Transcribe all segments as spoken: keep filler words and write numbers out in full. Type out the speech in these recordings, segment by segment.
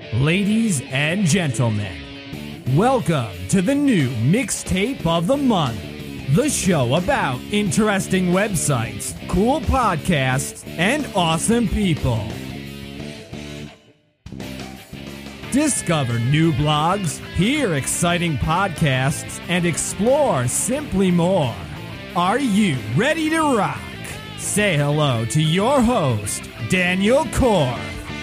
Ladies and gentlemen, welcome to the new Mixtape of the Month, the show about interesting websites, cool podcasts, and awesome people. Discover new blogs, hear exciting podcasts, and explore simply more. Are you ready to rock? Say hello to your host, Daniel Korf.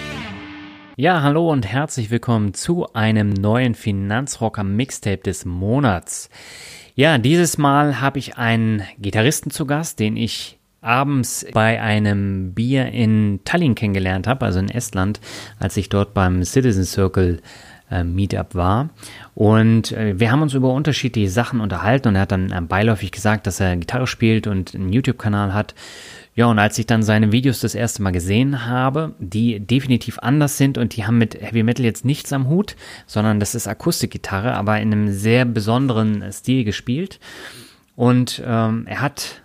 Ja, hallo und herzlich willkommen zu einem neuen Finanzrocker Mixtape des Monats. Ja, dieses Mal habe ich einen Gitarristen zu Gast, den ich abends bei einem Bier in Tallinn kennengelernt habe, also in Estland, als ich dort beim Citizen Circle äh, Meetup war. Und äh, wir haben uns über unterschiedliche Sachen unterhalten und er hat dann äh, beiläufig gesagt, dass er Gitarre spielt und einen YouTube-Kanal hat. Ja, und als ich dann seine Videos das erste Mal gesehen habe, die definitiv anders sind und die haben mit Heavy Metal jetzt nichts am Hut, sondern das ist Akustikgitarre, aber in einem sehr besonderen Stil gespielt. Und ähm, er hat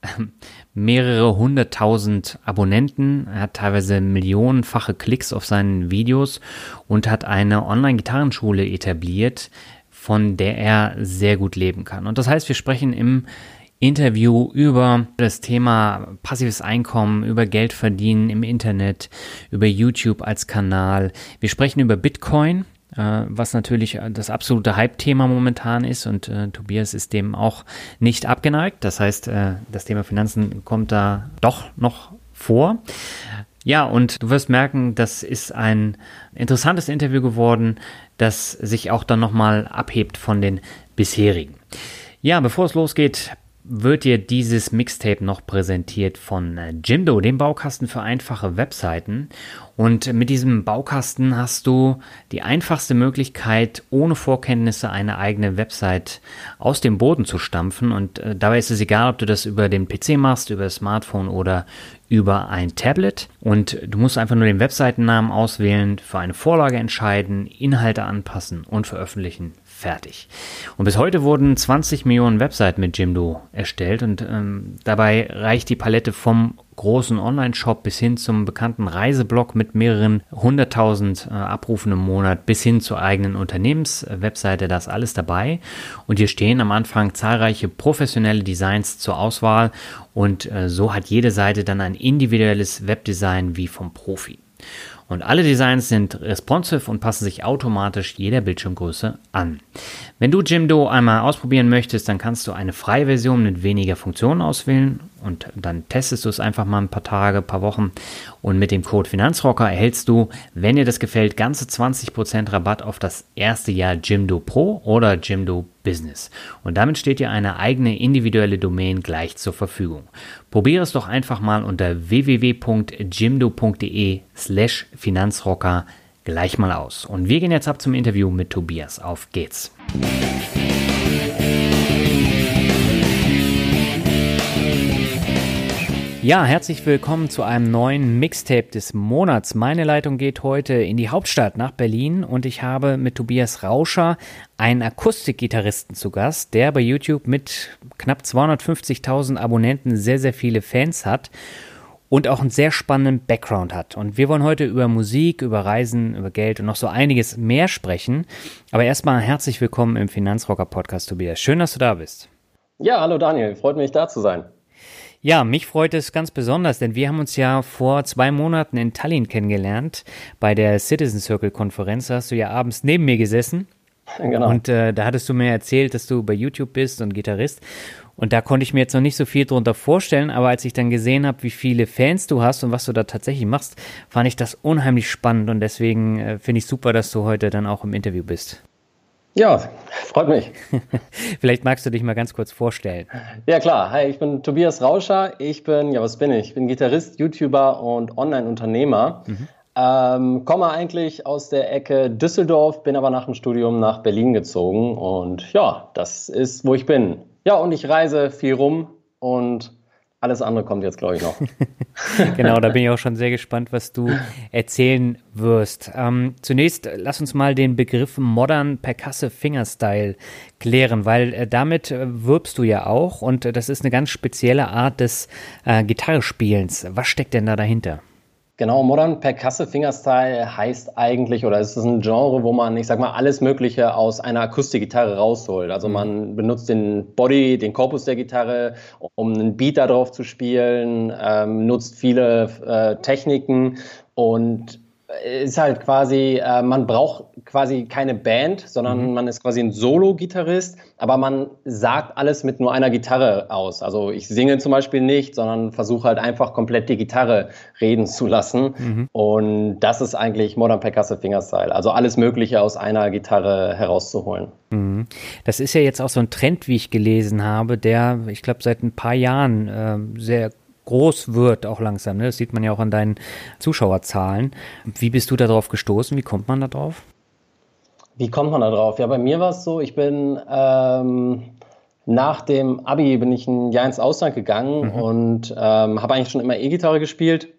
mehrere hunderttausend Abonnenten, er hat teilweise millionenfache Klicks auf seinen Videos und hat eine Online-Gitarrenschule etabliert, von der er sehr gut leben kann. Und das heißt, wir sprechen im Interview über das Thema passives Einkommen, über Geld verdienen im Internet, über YouTube als Kanal. Wir sprechen über Bitcoin, äh, was natürlich das absolute Hype-Thema momentan ist und äh, Tobias ist dem auch nicht abgeneigt. Das heißt, äh, das Thema Finanzen kommt da doch noch vor. Ja, und du wirst merken, das ist ein interessantes Interview geworden, das sich auch dann nochmal abhebt von den bisherigen. Ja, bevor es losgeht, wird dir dieses Mixtape noch präsentiert von Jimdo, dem Baukasten für einfache Webseiten. Und mit diesem Baukasten hast du die einfachste Möglichkeit, ohne Vorkenntnisse eine eigene Website aus dem Boden zu stampfen. Und äh, dabei ist es egal, ob du das über den P C machst, über das Smartphone oder über ein Tablet. Und du musst einfach nur den Webseitennamen auswählen, für eine Vorlage entscheiden, Inhalte anpassen und veröffentlichen. Fertig. Und bis heute wurden zwanzig Millionen Webseiten mit Jimdo erstellt und ähm, dabei reicht die Palette vom großen Online-Shop bis hin zum bekannten Reiseblog mit mehreren hunderttausend äh, Abrufen im Monat bis hin zur eigenen Unternehmenswebseite, da ist alles dabei. Und hier stehen am Anfang zahlreiche professionelle Designs zur Auswahl und äh, so hat jede Seite dann ein individuelles Webdesign wie vom Profi. Und alle Designs sind responsive und passen sich automatisch jeder Bildschirmgröße an. Wenn du Jimdo einmal ausprobieren möchtest, dann kannst du eine freie Version mit weniger Funktionen auswählen und dann testest du es einfach mal ein paar Tage, ein paar Wochen und mit dem Code Finanzrocker erhältst du, wenn dir das gefällt, ganze zwanzig Prozent Rabatt auf das erste Jahr Jimdo Pro oder Jimdo Business. Und damit steht dir eine eigene individuelle Domain gleich zur Verfügung. Probiere es doch einfach mal unter w w w punkt jimdo punkt d e slash Finanzrocker gleich mal aus. Und wir gehen jetzt ab zum Interview mit Tobias. Auf geht's! Ja, herzlich willkommen zu einem neuen Mixtape des Monats. Meine Leitung geht heute in die Hauptstadt nach Berlin und ich habe mit Tobias Rauscher einen Akustikgitarristen zu Gast, der bei YouTube mit knapp zweihundertfünfzigtausend Abonnenten sehr, sehr viele Fans hat und auch einen sehr spannenden Background hat. Und wir wollen heute über Musik, über Reisen, über Geld und noch so einiges mehr sprechen. Aber erstmal herzlich willkommen im Finanzrocker-Podcast, Tobias. Schön, dass du da bist. Ja, hallo Daniel, freut mich da zu sein. Ja, mich freut es ganz besonders, denn wir haben uns ja vor zwei Monaten in Tallinn kennengelernt. Bei der Citizen Circle Konferenz da hast du ja abends neben mir gesessen. Genau. Und äh, da hattest du mir erzählt, dass du bei YouTube bist und Gitarrist. Und da konnte ich mir jetzt noch nicht so viel drunter vorstellen, aber als ich dann gesehen habe, wie viele Fans du hast und was du da tatsächlich machst, fand ich das unheimlich spannend und deswegen äh, finde ich super, dass du heute dann auch im Interview bist. Ja, freut mich. Vielleicht magst du dich mal ganz kurz vorstellen. Ja klar, hi, ich bin Tobias Rauscher, ich bin, ja was bin ich? Ich bin Gitarrist, YouTuber und Online-Unternehmer. Mhm. Ähm, komme eigentlich aus der Ecke Düsseldorf, bin aber nach dem Studium nach Berlin gezogen und ja, das ist, wo ich bin. Ja, und ich reise viel rum und alles andere kommt jetzt, glaube ich, noch. Genau, da bin ich auch schon sehr gespannt, was du erzählen wirst. Ähm, zunächst lass uns mal den Begriff Modern Percussive Fingerstyle klären, weil äh, damit äh, wirbst du ja auch und äh, das ist eine ganz spezielle Art des äh, Gitarrespielens. Was steckt denn da dahinter? Genau, Modern Percussive Fingerstyle heißt eigentlich, oder es ist ein Genre, wo man, ich sag mal, alles Mögliche aus einer Akustikgitarre rausholt. Also man benutzt den Body, den Korpus der Gitarre, um einen Beat da drauf zu spielen, ähm, nutzt viele äh, Techniken und ist halt quasi, äh, man braucht quasi keine Band, sondern mhm. man ist quasi ein Solo-Gitarrist, aber man sagt alles mit nur einer Gitarre aus. Also ich singe zum Beispiel nicht, sondern versuche halt einfach komplett die Gitarre reden zu lassen. Mhm. Und das ist eigentlich Modern Percussive Fingerstyle. Also alles Mögliche aus einer Gitarre herauszuholen. Mhm. Das ist ja jetzt auch so ein Trend, wie ich gelesen habe, der, ich glaube, seit ein paar Jahren äh, sehr groß wird, auch langsam. Ne? Das sieht man ja auch an deinen Zuschauerzahlen. Wie bist du da drauf gestoßen? Wie kommt man da drauf? Wie kommt man da drauf? Ja, bei mir war es so, ich bin ähm, nach dem Abi bin ich ein Jahr ins Ausland gegangen mhm. und ähm, habe eigentlich schon immer E-Gitarre gespielt.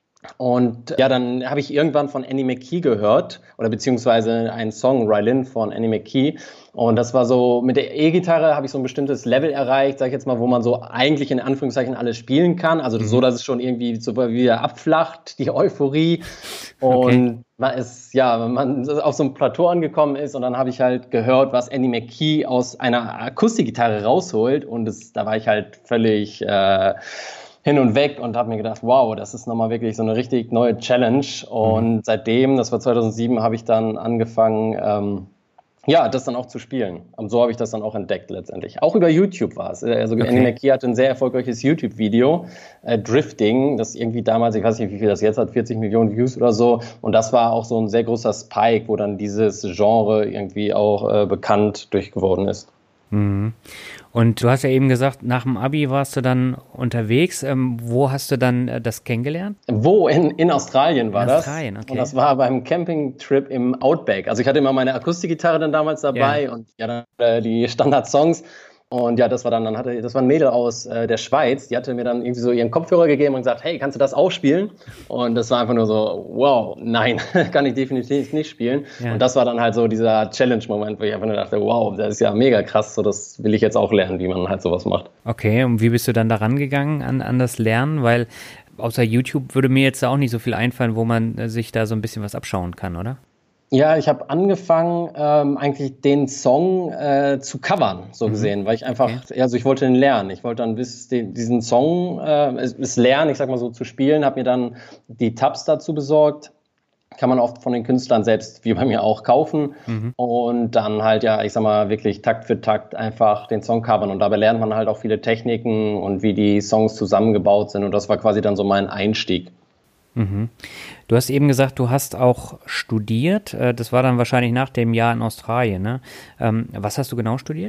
Und ja, dann habe ich irgendwann von Annie McKee gehört oder beziehungsweise einen Song, Rylin von Annie McKee. Und das war so, mit der E-Gitarre habe ich so ein bestimmtes Level erreicht, sag ich jetzt mal, wo man so eigentlich in Anführungszeichen alles spielen kann. Also mhm. so, dass es schon irgendwie so wieder abflacht, die Euphorie. Und okay. man ist, ja, man auf so einem Plateau angekommen ist und dann habe ich halt gehört, was Annie McKee aus einer Akustikgitarre rausholt. Und das, da war ich halt völlig äh, hin und weg und habe mir gedacht, wow, das ist nochmal wirklich so eine richtig neue Challenge. Und mhm. seitdem, das war zweitausendsieben, habe ich dann angefangen, ähm, ja, das dann auch zu spielen. Und so habe ich das dann auch entdeckt letztendlich. Auch über YouTube war es. Also okay. Annie McKee hatte ein sehr erfolgreiches YouTube-Video, äh, Drifting, das irgendwie damals, ich weiß nicht, wie viel das jetzt hat, vierzig Millionen Views oder so. Und das war auch so ein sehr großer Spike, wo dann dieses Genre irgendwie auch äh, bekannt durchgeworden ist. Mhm. Und du hast ja eben gesagt, nach dem Abi warst du dann unterwegs. Ähm, wo hast du dann äh, das kennengelernt? Wo? In, in Australien war in das. Australien, okay. Und das war beim Campingtrip im Outback. Also ich hatte immer meine Akustikgitarre dann damals dabei yeah. und ja dann äh, die Standardsongs. Und ja, das war dann, dann hatte, das war ein Mädel aus äh, der Schweiz, die hatte mir dann irgendwie so ihren Kopfhörer gegeben und gesagt, hey, kannst du das auch spielen? Und das war einfach nur so, wow, nein, kann ich definitiv nicht spielen. Ja. Und das war dann halt so dieser Challenge-Moment, wo ich einfach nur dachte, wow, das ist ja mega krass, so das will ich jetzt auch lernen, wie man halt sowas macht. Okay, und wie bist du dann da rangegangen an, an das Lernen? Weil außer YouTube würde mir jetzt auch nicht so viel einfallen, wo man äh, sich da so ein bisschen was abschauen kann, oder? Ja, ich habe angefangen, ähm, eigentlich den Song äh, zu covern, so gesehen, mhm. weil ich einfach, okay. also ich wollte den lernen. Ich wollte dann bis den, diesen Song, äh, es, es lernen, ich sag mal so, zu spielen, habe mir dann die Tabs dazu besorgt. Kann man oft von den Künstlern selbst, wie bei mir auch, kaufen. Mhm. Und dann halt, ja, ich sag mal, wirklich Takt für Takt einfach den Song covern. Und dabei lernt man halt auch viele Techniken und wie die Songs zusammengebaut sind. Und das war quasi dann so mein Einstieg. Mhm. Du hast eben gesagt, du hast auch studiert. Das war dann wahrscheinlich nach dem Jahr in Australien, ne? Was hast du genau studiert?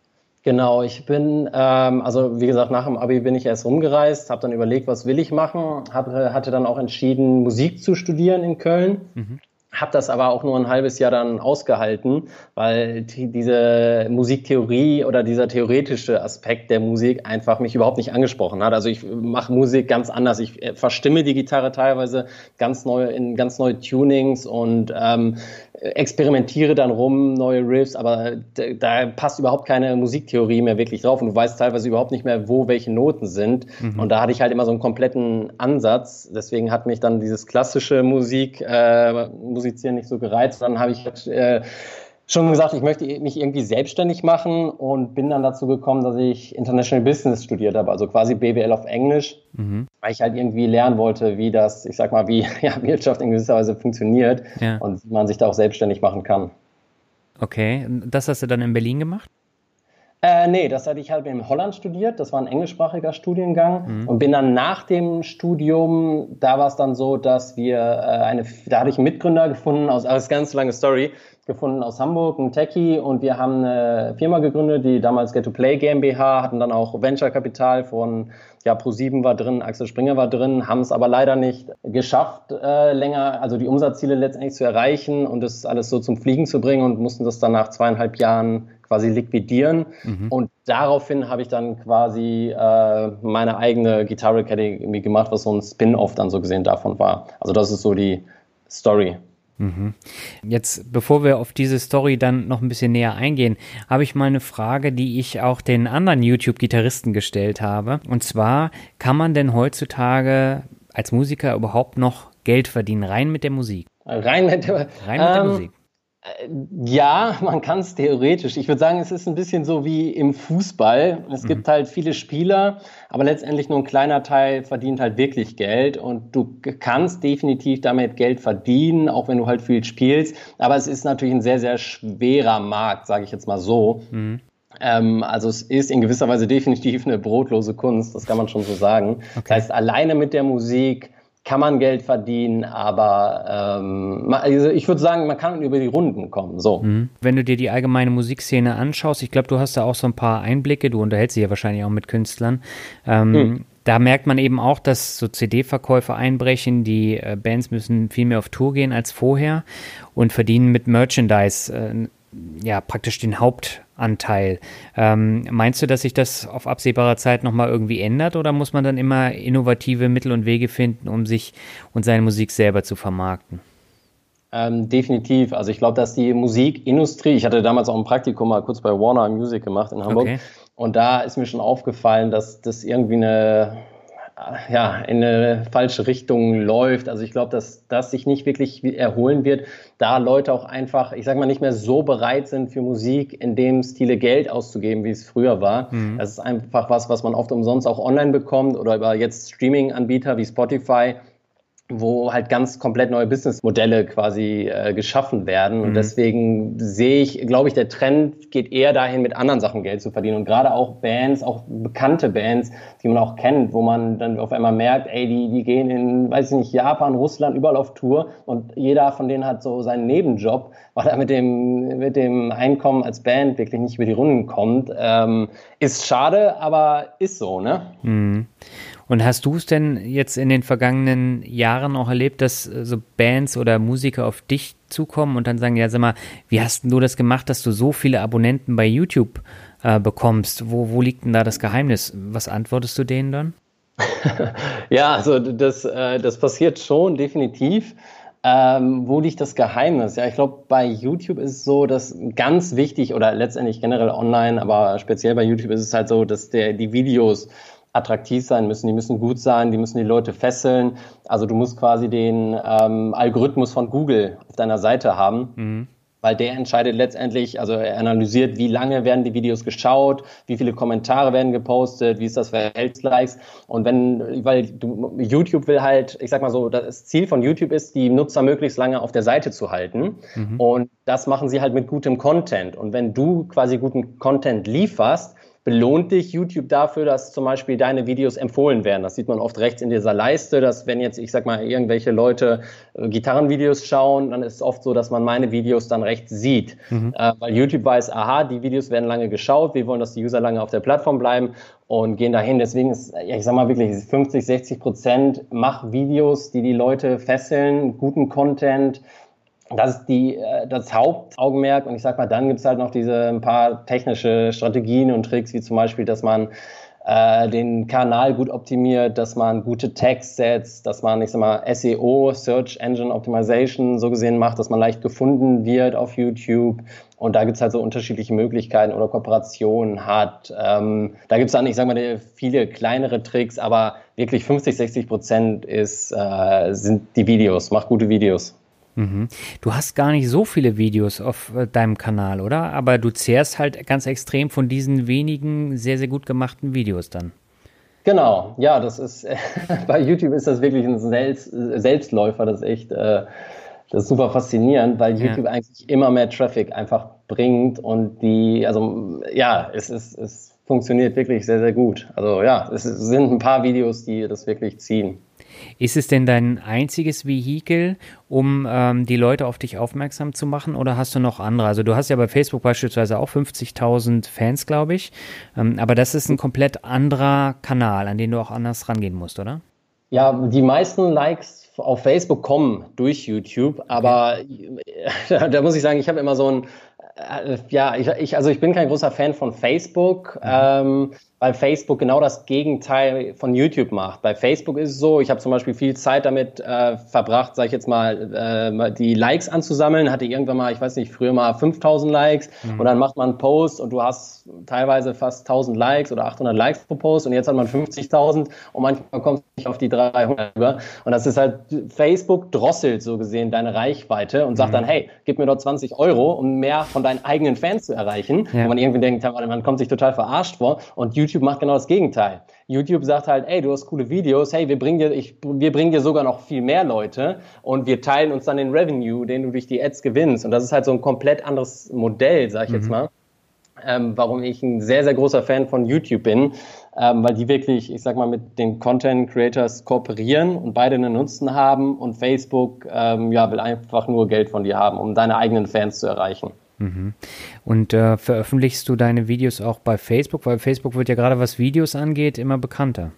Genau, ich bin, ähm, also wie gesagt, nach dem Abi bin ich erst rumgereist, habe dann überlegt, was will ich machen, hab, hatte dann auch entschieden, Musik zu studieren in Köln. Mhm. Habe das aber auch nur ein halbes Jahr dann ausgehalten, weil die, diese Musiktheorie oder dieser theoretische Aspekt der Musik einfach mich überhaupt nicht angesprochen hat. Also ich mache Musik ganz anders. Ich verstimme die Gitarre teilweise ganz neu in ganz neue Tunings und ähm, experimentiere dann rum, neue Riffs, aber da, da passt überhaupt keine Musiktheorie mehr wirklich drauf und du weißt teilweise überhaupt nicht mehr, wo welche Noten sind. Mhm. Und da hatte ich halt immer so einen kompletten Ansatz. Deswegen hat mich dann dieses klassische Musik, äh, Musizieren nicht so gereizt. Dann habe ich halt, äh, schon gesagt, ich möchte mich irgendwie selbstständig machen und bin dann dazu gekommen, dass ich International Business studiert habe, also quasi B W L auf Englisch, mhm. weil ich halt irgendwie lernen wollte, wie das, ich sag mal, wie ja, Wirtschaft in gewisser Weise funktioniert ja. und wie man sich da auch selbstständig machen kann. Okay, das hast du dann in Berlin gemacht? Äh, nee, das hatte ich halt in Holland studiert, das war ein englischsprachiger Studiengang mhm. und bin dann nach dem Studium, da war es dann so, dass wir äh, eine, da hatte ich einen Mitgründer gefunden, aus, das ist eine ganz lange Story, gefunden aus Hamburg, ein Techie und wir haben eine Firma gegründet, die damals Get to Play GmbH, hatten dann auch Venture-Kapital von, ja, ProSieben war drin, Axel Springer war drin, haben es aber leider nicht geschafft, äh, länger, also die Umsatzziele letztendlich zu erreichen und das alles so zum Fliegen zu bringen und mussten das dann nach zweieinhalb Jahren quasi liquidieren mhm. und daraufhin habe ich dann quasi äh, meine eigene Guitar Academy gemacht, was so ein Spin-Off dann so gesehen davon war. Also das ist so die Story. Mhm. Jetzt, bevor wir auf diese Story dann noch ein bisschen näher eingehen, habe ich mal eine Frage, die ich auch den anderen YouTube-Gitarristen gestellt habe. Und zwar, kann man denn heutzutage als Musiker überhaupt noch Geld verdienen, rein mit der Musik? Rein mit der, rein mit der ähm, Musik. Ja, man kann es theoretisch. Ich würde sagen, es ist ein bisschen so wie im Fußball. Es mhm. gibt halt viele Spieler, aber letztendlich nur ein kleiner Teil verdient halt wirklich Geld. Und du kannst definitiv damit Geld verdienen, auch wenn du halt viel spielst. Aber es ist natürlich ein sehr, sehr schwerer Markt, sage ich jetzt mal so. Mhm. Ähm, also es ist in gewisser Weise definitiv eine brotlose Kunst, das kann man schon so sagen. Okay. Das heißt, alleine mit der Musik kann man Geld verdienen, aber ähm, also ich würde sagen, man kann über die Runden kommen. So. Mhm. Wenn du dir die allgemeine Musikszene anschaust, ich glaube, du hast da auch so ein paar Einblicke, du unterhältst dich ja wahrscheinlich auch mit Künstlern. Ähm, mhm. Da merkt man eben auch, dass so C D-Verkäufe einbrechen, die äh, Bands müssen viel mehr auf Tour gehen als vorher und verdienen mit Merchandise äh, ja praktisch den Hauptanteil. Ähm, meinst du, dass sich das auf absehbare Zeit nochmal irgendwie ändert oder muss man dann immer innovative Mittel und Wege finden, um sich und seine Musik selber zu vermarkten? Ähm, definitiv. Also ich glaube, dass die Musikindustrie, ich hatte damals auch ein Praktikum mal kurz bei Warner Music gemacht in Hamburg okay. und da ist mir schon aufgefallen, dass das irgendwie eine ja, in eine falsche Richtung läuft. Also ich glaube, dass das sich nicht wirklich erholen wird, da Leute auch einfach, ich sag mal, nicht mehr so bereit sind für Musik in dem Stile Geld auszugeben, wie es früher war. Mhm. Das ist einfach was, was man oft umsonst auch online bekommt oder über jetzt Streaming-Anbieter wie Spotify, wo halt ganz komplett neue Businessmodelle quasi äh, geschaffen werden. Und mhm. deswegen sehe ich, glaube ich, der Trend geht eher dahin, mit anderen Sachen Geld zu verdienen. Und gerade auch Bands, auch bekannte Bands, die man auch kennt, wo man dann auf einmal merkt, ey, die, die gehen in, weiß ich nicht, Japan, Russland, überall auf Tour und jeder von denen hat so seinen Nebenjob, weil er mit dem, mit dem Einkommen als Band wirklich nicht über die Runden kommt. Ähm, ist schade, aber ist so, ne? Mhm. Und hast du es denn jetzt in den vergangenen Jahren auch erlebt, dass so Bands oder Musiker auf dich zukommen und dann sagen, ja, sag mal, wie hast denn du das gemacht, dass du so viele Abonnenten bei YouTube äh, bekommst? Wo, wo liegt denn da das Geheimnis? Was antwortest du denen dann? Ja, also das, äh, das passiert schon, definitiv. Ähm, wo liegt das Geheimnis? Ja, ich glaube, bei YouTube ist es so, dass ganz wichtig oder letztendlich generell online, aber speziell bei YouTube ist es halt so, dass der, die Videos attraktiv sein müssen, die müssen gut sein, die müssen die Leute fesseln. Also du musst quasi den ähm, Algorithmus von Google auf deiner Seite haben, mhm. weil der entscheidet letztendlich, also er analysiert, wie lange werden die Videos geschaut, wie viele Kommentare werden gepostet, wie ist das Verhältnis Likes. Und wenn, weil du, YouTube will halt, ich sag mal so, das Ziel von YouTube ist, die Nutzer möglichst lange auf der Seite zu halten. Mhm. Und das machen sie halt mit gutem Content. Und wenn du quasi guten Content lieferst, belohnt dich YouTube dafür, dass zum Beispiel deine Videos empfohlen werden. Das sieht man oft rechts in dieser Leiste, dass wenn jetzt, ich sag mal, irgendwelche Leute äh, Gitarrenvideos schauen, dann ist es oft so, dass man meine Videos dann rechts sieht. Mhm. Äh, weil YouTube weiß, aha, die Videos werden lange geschaut, wir wollen, dass die User lange auf der Plattform bleiben und gehen dahin. Deswegen ist, ja, ich sag mal wirklich, fünfzig, sechzig Prozent mach Videos, die die Leute fesseln, guten Content. Das ist die, das Hauptaugenmerk und ich sag mal, dann gibt's halt noch diese ein paar technische Strategien und Tricks, wie zum Beispiel, dass man äh, den Kanal gut optimiert, dass man gute Tags setzt, dass man, ich sag mal, S E O, Search Engine Optimization, so gesehen macht, dass man leicht gefunden wird auf YouTube und da gibt's halt so unterschiedliche Möglichkeiten oder Kooperationen hat. Ähm, da gibt's dann, ich sag mal, viele kleinere Tricks, aber wirklich fünfzig, sechzig Prozent ist, äh, sind die Videos, mach gute Videos. Mhm. Du hast gar nicht so viele Videos auf äh, deinem Kanal, oder? Aber du zehrst halt ganz extrem von diesen wenigen sehr, sehr gut gemachten Videos dann. Genau, ja, das ist, äh, bei YouTube ist das wirklich ein Selbst, Selbstläufer, das ist echt, äh, das ist super faszinierend, weil YouTube ja. eigentlich immer mehr Traffic einfach bringt und die, also ja, es ist, es funktioniert wirklich sehr, sehr gut. Also ja, es sind ein paar Videos, die das wirklich ziehen. Ist es denn dein einziges Vehikel, um ähm, die Leute auf dich aufmerksam zu machen oder hast du noch andere? Also du hast ja bei Facebook beispielsweise auch fünfzigtausend Fans, glaube ich, ähm, aber das ist ein komplett anderer Kanal, an den du auch anders rangehen musst, oder? Ja, die meisten Likes auf Facebook kommen durch YouTube, aber okay. da muss ich sagen, ich habe immer so ein, äh, ja, ich, ich, also ich bin kein großer Fan von Facebook, mhm. ähm, weil Facebook genau das Gegenteil von YouTube macht. Bei Facebook ist es so, ich habe zum Beispiel viel Zeit damit äh, verbracht, sage ich jetzt mal, äh, die Likes anzusammeln. Hatte irgendwann mal, ich weiß nicht, früher mal fünftausend Likes mhm. und dann macht man einen Post und du hast teilweise fast tausend Likes oder achthundert Likes pro Post und jetzt hat man fünfzigtausend und manchmal kommt es nicht auf die dreihundert über. Und das ist halt, Facebook drosselt so gesehen deine Reichweite und sagt mhm. dann, hey, gib mir doch zwanzig Euro, um mehr von deinen eigenen Fans zu erreichen. Ja. Wo man irgendwie denkt, man kommt sich total verarscht vor und YouTube YouTube macht genau das Gegenteil. YouTube sagt halt, ey, du hast coole Videos, hey, wir bringen dir, ich, wir bringen dir sogar noch viel mehr Leute und wir teilen uns dann den Revenue, den du durch die Ads gewinnst. Und das ist halt so ein komplett anderes Modell, sag ich mhm. jetzt mal, ähm, warum ich ein sehr, sehr großer Fan von YouTube bin, ähm, weil die wirklich, ich sag mal, mit den Content Creators kooperieren und beide einen Nutzen haben und Facebook ähm, ja, will einfach nur Geld von dir haben, um deine eigenen Fans zu erreichen. Mhm. Und äh, veröffentlichst du deine Videos auch bei Facebook? Weil Facebook wird ja gerade, was Videos angeht, immer bekannter.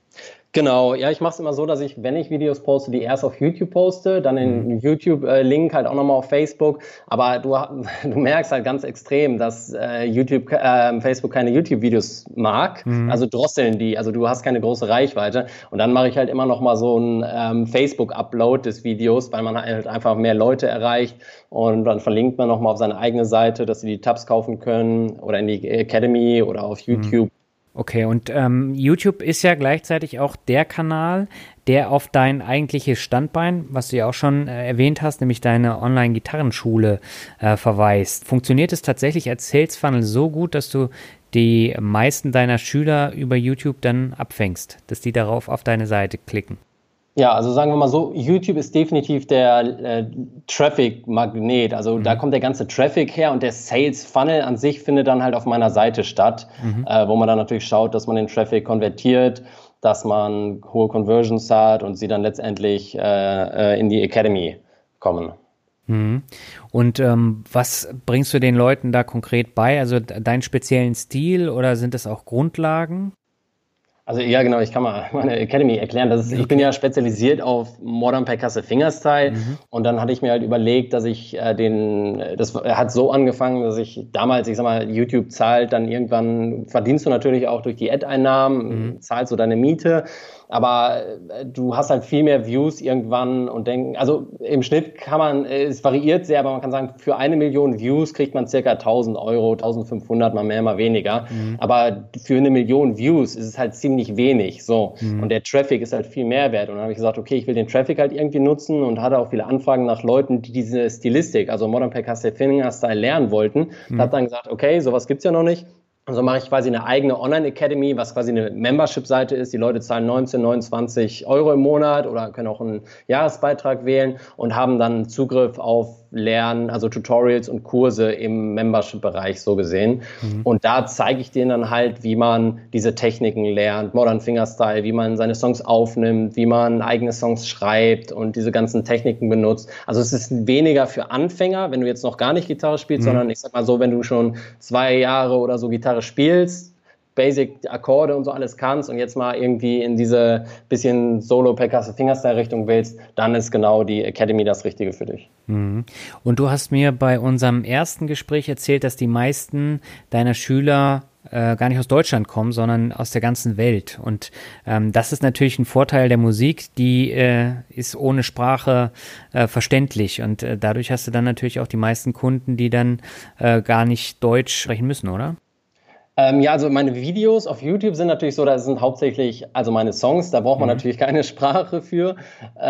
Genau, ja, ich mache es immer so, dass ich, wenn ich Videos poste, die erst auf YouTube poste, dann den mhm. YouTube-Link halt auch nochmal auf Facebook. Aber du, du merkst halt ganz extrem, dass äh, YouTube, äh, Facebook keine YouTube-Videos mag. Mhm. Also drosseln die. Also du hast keine große Reichweite. Und dann mache ich halt immer nochmal so einen ähm, Facebook-Upload des Videos, weil man halt einfach mehr Leute erreicht. Und dann verlinkt man nochmal auf seine eigene Seite, dass sie die Tabs kaufen können oder in die Academy oder auf YouTube. Mhm. Okay, und ähm, YouTube ist ja gleichzeitig auch der Kanal, der auf dein eigentliches Standbein, was du ja auch schon äh, erwähnt hast, nämlich deine Online-Gitarrenschule äh, verweist. Funktioniert es tatsächlich als Sales Funnel so gut, dass du die meisten deiner Schüler über YouTube dann abfängst, dass die darauf auf deine Seite klicken? Ja, also sagen wir mal so, YouTube ist definitiv der äh, Traffic-Magnet. Also mhm. da kommt der ganze Traffic her und der Sales-Funnel an sich findet dann halt auf meiner Seite statt, mhm. äh, wo man dann natürlich schaut, dass man den Traffic konvertiert, dass man hohe Conversions hat und sie dann letztendlich äh, in die Academy kommen. Mhm. Und ähm, was bringst du den Leuten da konkret bei? Also deinen speziellen Stil oder sind es auch Grundlagen? Also ja, genau, ich kann mal meine Academy erklären. Das ist, okay. Ich bin ja spezialisiert auf Modern Percussive Fingerstyle mhm. und dann hatte ich mir halt überlegt, dass ich äh, den, das hat so angefangen, dass ich damals, ich sag mal, YouTube zahlt dann irgendwann, verdienst du natürlich auch durch die Ad-Einnahmen, mhm. zahlst du deine Miete, aber du hast halt viel mehr Views irgendwann und denken, also im Schnitt kann man, es variiert sehr, aber man kann sagen, für eine Million Views kriegt man circa tausend Euro, eintausendfünfhundert, mal mehr, mal weniger. Mhm. Aber für eine Million Views ist es halt ziemlich wenig, so. Mhm. Und der Traffic ist halt viel mehr wert. Und dann habe ich gesagt, okay, ich will den Traffic halt irgendwie nutzen und hatte auch viele Anfragen nach Leuten, die diese Stilistik, also Modern Percussive Fingerstyle lernen wollten. Mhm. Ich habe dann gesagt, okay, sowas gibt's ja noch nicht. Also mache ich quasi eine eigene Online-Academy, was quasi eine Membership-Seite ist. Die Leute zahlen neunzehn, neunundzwanzig Euro im Monat oder können auch einen Jahresbeitrag wählen und haben dann Zugriff auf Lernen, also Tutorials und Kurse im Membership-Bereich so gesehen. Mhm. Und da zeige ich denen dann halt, wie man diese Techniken lernt, Modern Fingerstyle, wie man seine Songs aufnimmt, wie man eigene Songs schreibt und diese ganzen Techniken benutzt. Also es ist weniger für Anfänger, wenn du jetzt noch gar nicht Gitarre spielst, mhm. sondern ich sag mal so, wenn du schon zwei Jahre oder so Gitarre spielst, Basic-Akkorde und so alles kannst und jetzt mal irgendwie in diese bisschen Solo-Percussive-Fingerstyle-Richtung willst, dann ist genau die Academy das Richtige für dich. Mhm. Und du hast mir bei unserem ersten Gespräch erzählt, dass die meisten deiner Schüler äh, gar nicht aus Deutschland kommen, sondern aus der ganzen Welt. Und ähm, das ist natürlich ein Vorteil der Musik, die äh, ist ohne Sprache äh, verständlich. Und äh, dadurch hast du dann natürlich auch die meisten Kunden, die dann äh, gar nicht Deutsch sprechen müssen, oder? Ähm, ja, also meine Videos auf YouTube sind natürlich so, das sind hauptsächlich, also meine Songs, da braucht man mhm. natürlich keine Sprache für, äh,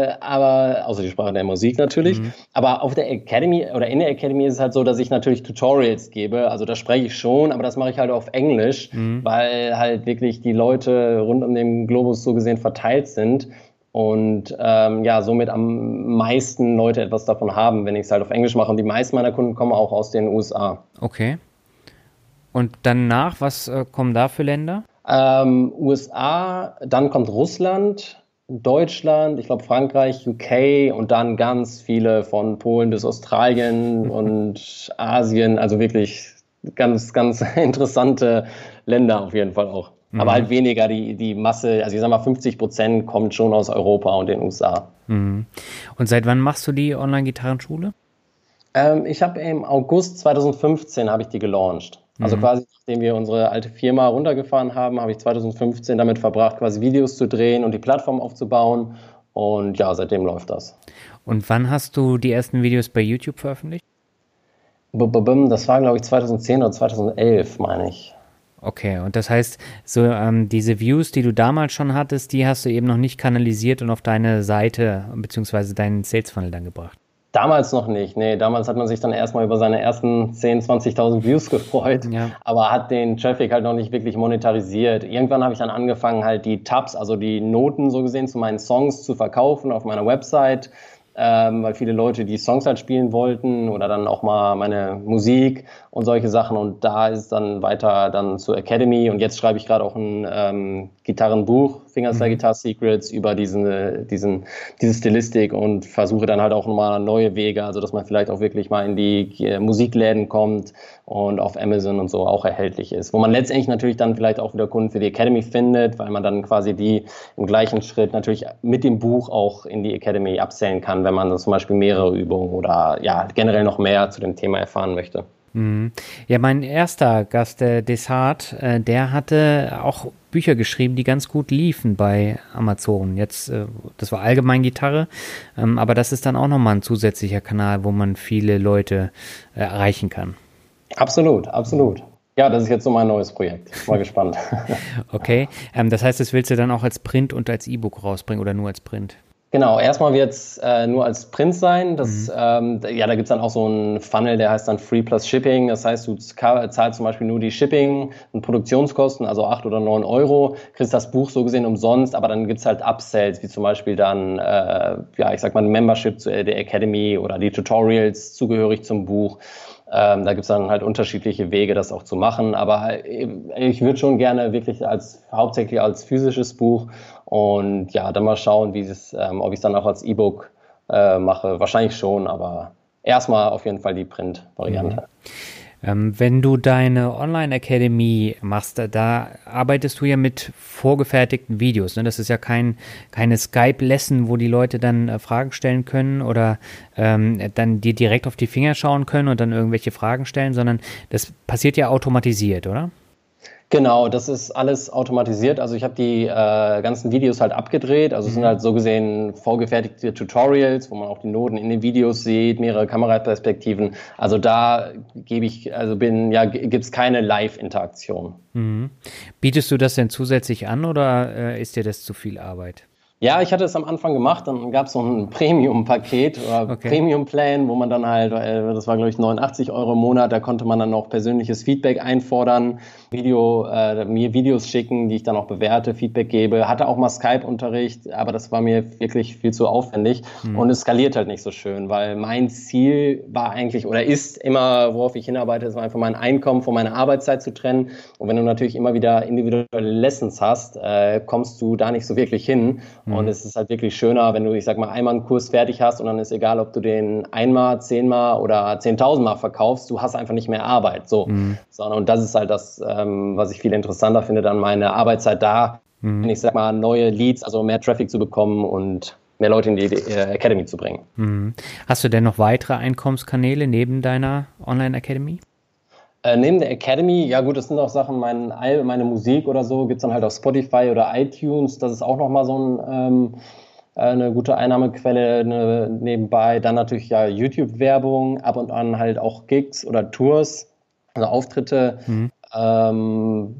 aber, außer die Sprache der Musik natürlich. Mhm. Aber auf der Academy oder in der Academy ist es halt so, dass ich natürlich Tutorials gebe, also da spreche ich schon, aber das mache ich halt auf Englisch, mhm. weil halt wirklich die Leute rund um den Globus so gesehen verteilt sind. Und ähm, ja, somit am meisten Leute etwas davon haben, wenn ich es halt auf Englisch mache. Und die meisten meiner Kunden kommen auch aus den U S A. Okay. Und danach, was äh, kommen da für Länder? Ähm, U S A, dann kommt Russland, Deutschland, ich glaube Frankreich, U K und dann ganz viele von Polen bis Australien und Asien. Also wirklich ganz, ganz interessante Länder auf jeden Fall auch. Mhm. Aber halt weniger die, die Masse, also ich sag mal fünfzig Prozent kommt schon aus Europa und den U S A. Mhm. Und seit wann machst du die Online-Gitarrenschule? Ähm, ich habe im August zweitausendfünfzehn habe ich die gelauncht. Also Mhm. quasi, nachdem wir unsere alte Firma runtergefahren haben, habe ich zwanzig fünfzehn damit verbracht, quasi Videos zu drehen und die Plattform aufzubauen. Und ja, seitdem läuft das. Und wann hast du die ersten Videos bei YouTube veröffentlicht? B -b -bim, das war, glaube ich, zwanzig zehn oder zwanzig elf, meine ich. Okay, und das heißt, so ähm, diese Views, die du damals schon hattest, die hast du eben noch nicht kanalisiert und auf deine Seite bzw. deinen Sales Funnel dann gebracht? Damals noch nicht, nee, damals hat man sich dann erstmal über seine ersten zehntausend, zwanzigtausend Views gefreut, Ja. aber hat den Traffic halt noch nicht wirklich monetarisiert. Irgendwann habe ich dann angefangen, halt die Tabs, also die Noten so gesehen zu meinen Songs zu verkaufen auf meiner Website, ähm, weil viele Leute die Songs halt spielen wollten oder dann auch mal meine Musik und solche Sachen, und da ist es dann weiter dann zur Academy, und jetzt schreibe ich gerade auch ein ähm, Gitarrenbuch, Fingerstyle Guitar Secrets, über diesen, diesen, diese Stilistik, und versuche dann halt auch nochmal neue Wege, also dass man vielleicht auch wirklich mal in die äh, Musikläden kommt und auf Amazon und so auch erhältlich ist, wo man letztendlich natürlich dann vielleicht auch wieder Kunden für die Academy findet, weil man dann quasi die im gleichen Schritt natürlich mit dem Buch auch in die Academy upsellen kann, wenn man dann zum Beispiel mehrere Übungen oder ja generell noch mehr zu dem Thema erfahren möchte. Mhm. Ja, mein erster Gast, der Desart, äh, der hatte auch Bücher geschrieben, die ganz gut liefen bei Amazon. Jetzt, äh, das war allgemein Gitarre, ähm, aber das ist dann auch nochmal ein zusätzlicher Kanal, wo man viele Leute äh, erreichen kann. Absolut, absolut. Ja, das ist jetzt so mein neues Projekt. Mal gespannt. Okay, ähm, das heißt, das willst du dann auch als Print und als E-Book rausbringen oder nur als Print? Genau, erstmal wird es äh, nur als Print sein. Das, Mhm. ähm, ja, da gibt es dann auch so einen Funnel, der heißt dann Free plus Shipping. Das heißt, du zahlst zum Beispiel nur die Shipping und Produktionskosten, also acht oder neun Euro, kriegst das Buch so gesehen umsonst, aber dann gibt es halt Upsells, wie zum Beispiel dann, äh, ja, ich sag mal, ein Membership zu der Academy oder die Tutorials zugehörig zum Buch. Ähm, da gibt es dann halt unterschiedliche Wege, das auch zu machen. Aber ich würde schon gerne wirklich als hauptsächlich als physisches Buch, und ja, dann mal schauen, wie es, ähm, ob ich es dann auch als E-Book äh, mache. Wahrscheinlich schon, aber erstmal auf jeden Fall die Print-Variante. Mhm. Ähm, wenn du deine Online-Academy machst, da, da arbeitest du ja mit vorgefertigten Videos. Ne? Das ist ja kein, keine Skype-Lesson, wo die Leute dann äh, Fragen stellen können oder ähm, dann dir direkt auf die Finger schauen können und dann irgendwelche Fragen stellen, sondern das passiert ja automatisiert, oder? Genau, das ist alles automatisiert. Also ich habe die äh, ganzen Videos halt abgedreht. Also es sind halt so gesehen vorgefertigte Tutorials, wo man auch die Noten in den Videos sieht, mehrere Kameraperspektiven. Also da gebe ich, also bin, ja, gibt es keine Live-Interaktion. Mhm. Bietest du das denn zusätzlich an oder äh, ist dir das zu viel Arbeit? Ja, ich hatte es am Anfang gemacht, dann gab es so ein Premium-Paket oder Okay. Premium-Plan, wo man dann halt, äh, das war glaube ich neunundachtzig Euro im Monat, da konnte man dann auch persönliches Feedback einfordern, Video, äh, mir Videos schicken, die ich dann auch bewerte, Feedback gebe, hatte auch mal Skype-Unterricht, aber das war mir wirklich viel zu aufwendig Mhm. und es skaliert halt nicht so schön, weil mein Ziel war eigentlich oder ist immer, worauf ich hinarbeite, ist einfach mein Einkommen von meiner Arbeitszeit zu trennen, und wenn du natürlich immer wieder individuelle Lessons hast, äh, kommst du da nicht so wirklich hin. Und es ist halt wirklich schöner, wenn du, ich sag mal, einmal einen Kurs fertig hast und dann ist egal, ob du den einmal, zehnmal oder zehntausendmal verkaufst, du hast einfach nicht mehr Arbeit. So. Mhm. Sondern, und das ist halt das, ähm, was ich viel interessanter finde, dann meine Arbeitszeit da, Mhm. ich sag mal, neue Leads, also mehr Traffic zu bekommen und mehr Leute in die äh, Academy zu bringen. Mhm. Hast du denn noch weitere Einkommenskanäle neben deiner Online-Academy? Äh, neben der Academy, ja gut, das sind auch Sachen, mein, all meine Musik oder so gibt's dann halt auf Spotify oder iTunes. Das ist auch nochmal so ein, ähm, eine gute Einnahmequelle eine, nebenbei. Dann natürlich ja YouTube-Werbung, ab und an halt auch Gigs oder Tours, also Auftritte. Mhm. Ähm,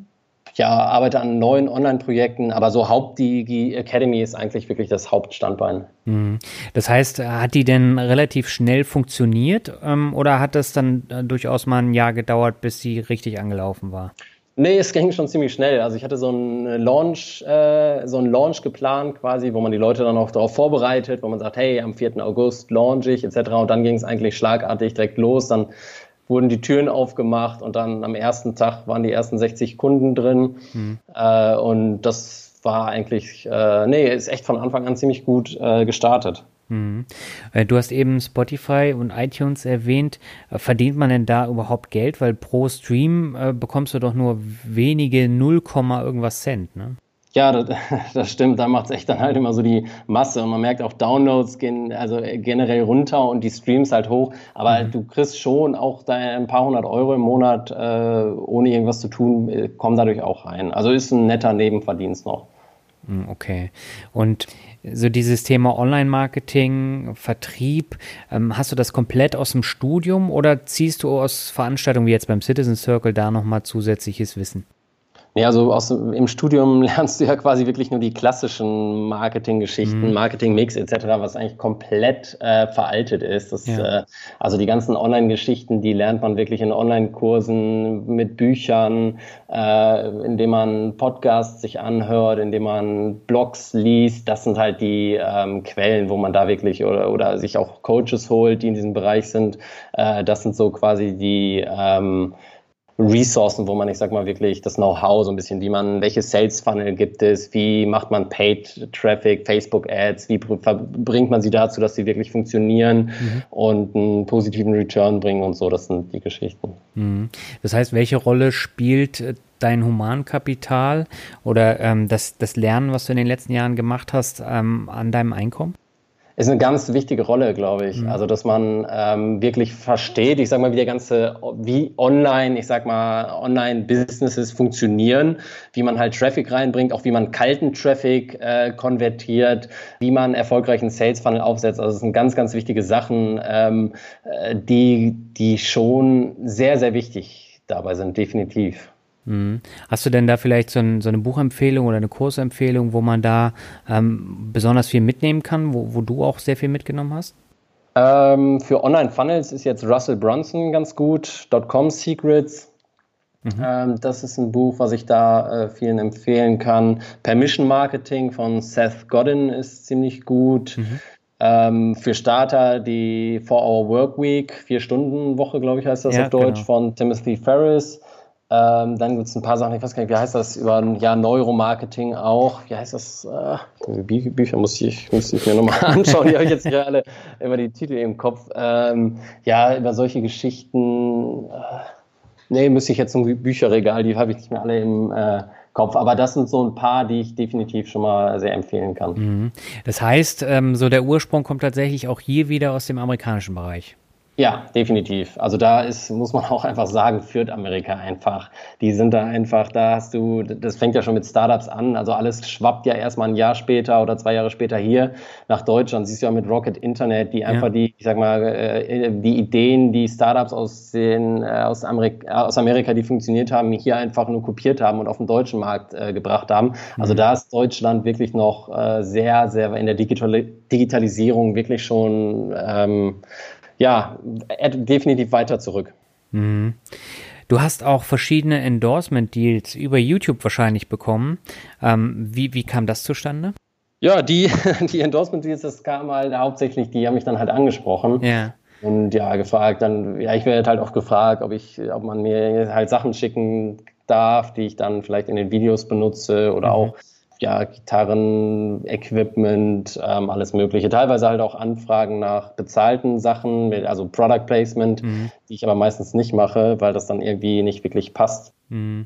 ja, arbeite an neuen Online-Projekten, aber so Haupt, die, die Academy ist eigentlich wirklich das Hauptstandbein. Mhm. Das heißt, hat die denn relativ schnell funktioniert ähm, oder hat das dann äh, durchaus mal ein Jahr gedauert, bis sie richtig angelaufen war? Nee, es ging schon ziemlich schnell. Also ich hatte so einen Launch, äh, so einen Launch geplant quasi, wo man die Leute dann auch darauf vorbereitet, wo man sagt, hey, am vierten August launch ich et cetera. Und dann ging es eigentlich schlagartig direkt los. Dann wurden die Türen aufgemacht und dann am ersten Tag waren die ersten sechzig Kunden drin. Mhm. Äh, und das war eigentlich, äh, nee, ist echt von Anfang an ziemlich gut äh, gestartet. Mhm. Du hast eben Spotify und iTunes erwähnt. Verdient man denn da überhaupt Geld? Weil pro Stream äh, bekommst du doch nur wenige null, irgendwas Cent, ne? Ja, das, das stimmt. Da macht es echt dann halt immer so die Masse. Und man merkt auch, Downloads gehen also generell runter und die Streams halt hoch. Aber mhm. du kriegst schon auch da ein paar hundert Euro im Monat, äh, ohne irgendwas zu tun, äh, kommen dadurch auch rein. Also ist ein netter Nebenverdienst noch. Okay. Und so dieses Thema Online-Marketing, Vertrieb, ähm, hast du das komplett aus dem Studium oder ziehst du aus Veranstaltungen wie jetzt beim Citizen Circle da nochmal zusätzliches Wissen? Nee, also aus, im Studium lernst du ja quasi wirklich nur die klassischen Marketinggeschichten, mhm. Marketing-Mix et cetera, was eigentlich komplett äh, veraltet ist. Das, ja. äh, also die ganzen Online-Geschichten, die lernt man wirklich in Online-Kursen, mit Büchern, äh, indem man Podcasts sich anhört, indem man Blogs liest. Das sind halt die ähm, Quellen, wo man da wirklich oder, oder sich auch Coaches holt, die in diesem Bereich sind. Äh, das sind so quasi die ähm, Ressourcen, wo man, ich sag mal, wirklich das Know-how so ein bisschen, wie man, welche Sales-Funnel gibt es, wie macht man Paid-Traffic, Facebook-Ads, wie bringt man sie dazu, dass sie wirklich funktionieren mhm. und einen positiven Return bringen und so, das sind die Geschichten. Mhm. Das heißt, welche Rolle spielt dein Humankapital oder ähm, das, das Lernen, was du in den letzten Jahren gemacht hast, ähm, an deinem Einkommen? Ist eine ganz wichtige Rolle, glaube ich. Mhm. Also, dass man ähm, wirklich versteht, ich sag mal, wie der ganze, wie online, ich sag mal, Online-Businesses funktionieren, wie man halt Traffic reinbringt, auch wie man kalten Traffic äh, konvertiert, wie man erfolgreichen Sales-Funnel aufsetzt. Also, das sind ganz, ganz wichtige Sachen, ähm, die, die schon sehr, sehr wichtig dabei sind, definitiv. Mhm. Hast du denn da vielleicht so, ein, so eine Buchempfehlung oder eine Kursempfehlung, wo man da ähm, besonders viel mitnehmen kann, wo, wo du auch sehr viel mitgenommen hast? Ähm, für Online-Funnels ist jetzt Russell Brunson ganz gut, Dotcom Secrets. Mhm. Ähm, das ist ein Buch, was ich da äh, vielen empfehlen kann. Permission Marketing von Seth Godin ist ziemlich gut. Mhm. Ähm, für Starter die four hour Work Week, Vier-Stunden-Woche, glaube ich, heißt das ja, auf Deutsch, genau. Von Timothy Ferriss. Ähm, dann gibt es ein paar Sachen, ich weiß gar nicht, wie heißt das, über ein Jahr Neuromarketing auch. Wie heißt das? Äh, Bü- Bücher muss ich, muss ich mir nochmal anschauen. Die habe ich jetzt nicht alle über die Titel im Kopf. Ähm, ja, über solche Geschichten. Äh, nee, müsste ich jetzt zum Bücherregal, die habe ich nicht mehr alle im äh, Kopf. Aber das sind so ein paar, die ich definitiv schon mal sehr empfehlen kann. Mhm. Das heißt, ähm, so der Ursprung kommt tatsächlich auch hier wieder aus dem amerikanischen Bereich. Ja, definitiv. Also da ist, muss man auch einfach sagen, führt Amerika einfach. Die sind da einfach, da hast du, das fängt ja schon mit Startups an, also alles schwappt ja erstmal ein Jahr später oder zwei Jahre später hier nach Deutschland. Siehst du ja mit Rocket Internet, die einfach ja. die, ich sag mal, die Ideen, die Startups aus den, aus Amerika, aus Amerika, die funktioniert haben, hier einfach nur kopiert haben und auf den deutschen Markt äh, gebracht haben. Also mhm. da ist Deutschland wirklich noch äh, sehr, sehr in der Digital- Digitalisierung wirklich schon, ähm, ja, definitiv weiter zurück. Mhm. Du hast auch verschiedene Endorsement-Deals über YouTube wahrscheinlich bekommen. Ähm, wie, wie kam das zustande? Ja, die, die Endorsement-Deals, das kam halt hauptsächlich, die haben mich dann halt angesprochen. Ja. Und ja, gefragt, dann, ja, ich werde halt auch gefragt, ob ich, ob man mir halt Sachen schicken darf, die ich dann vielleicht in den Videos benutze oder mhm. auch ja, Gitarren, Equipment, ähm, alles Mögliche. Teilweise halt auch Anfragen nach bezahlten Sachen, also Product Placement, mhm. die ich aber meistens nicht mache, weil das dann irgendwie nicht wirklich passt. Mhm.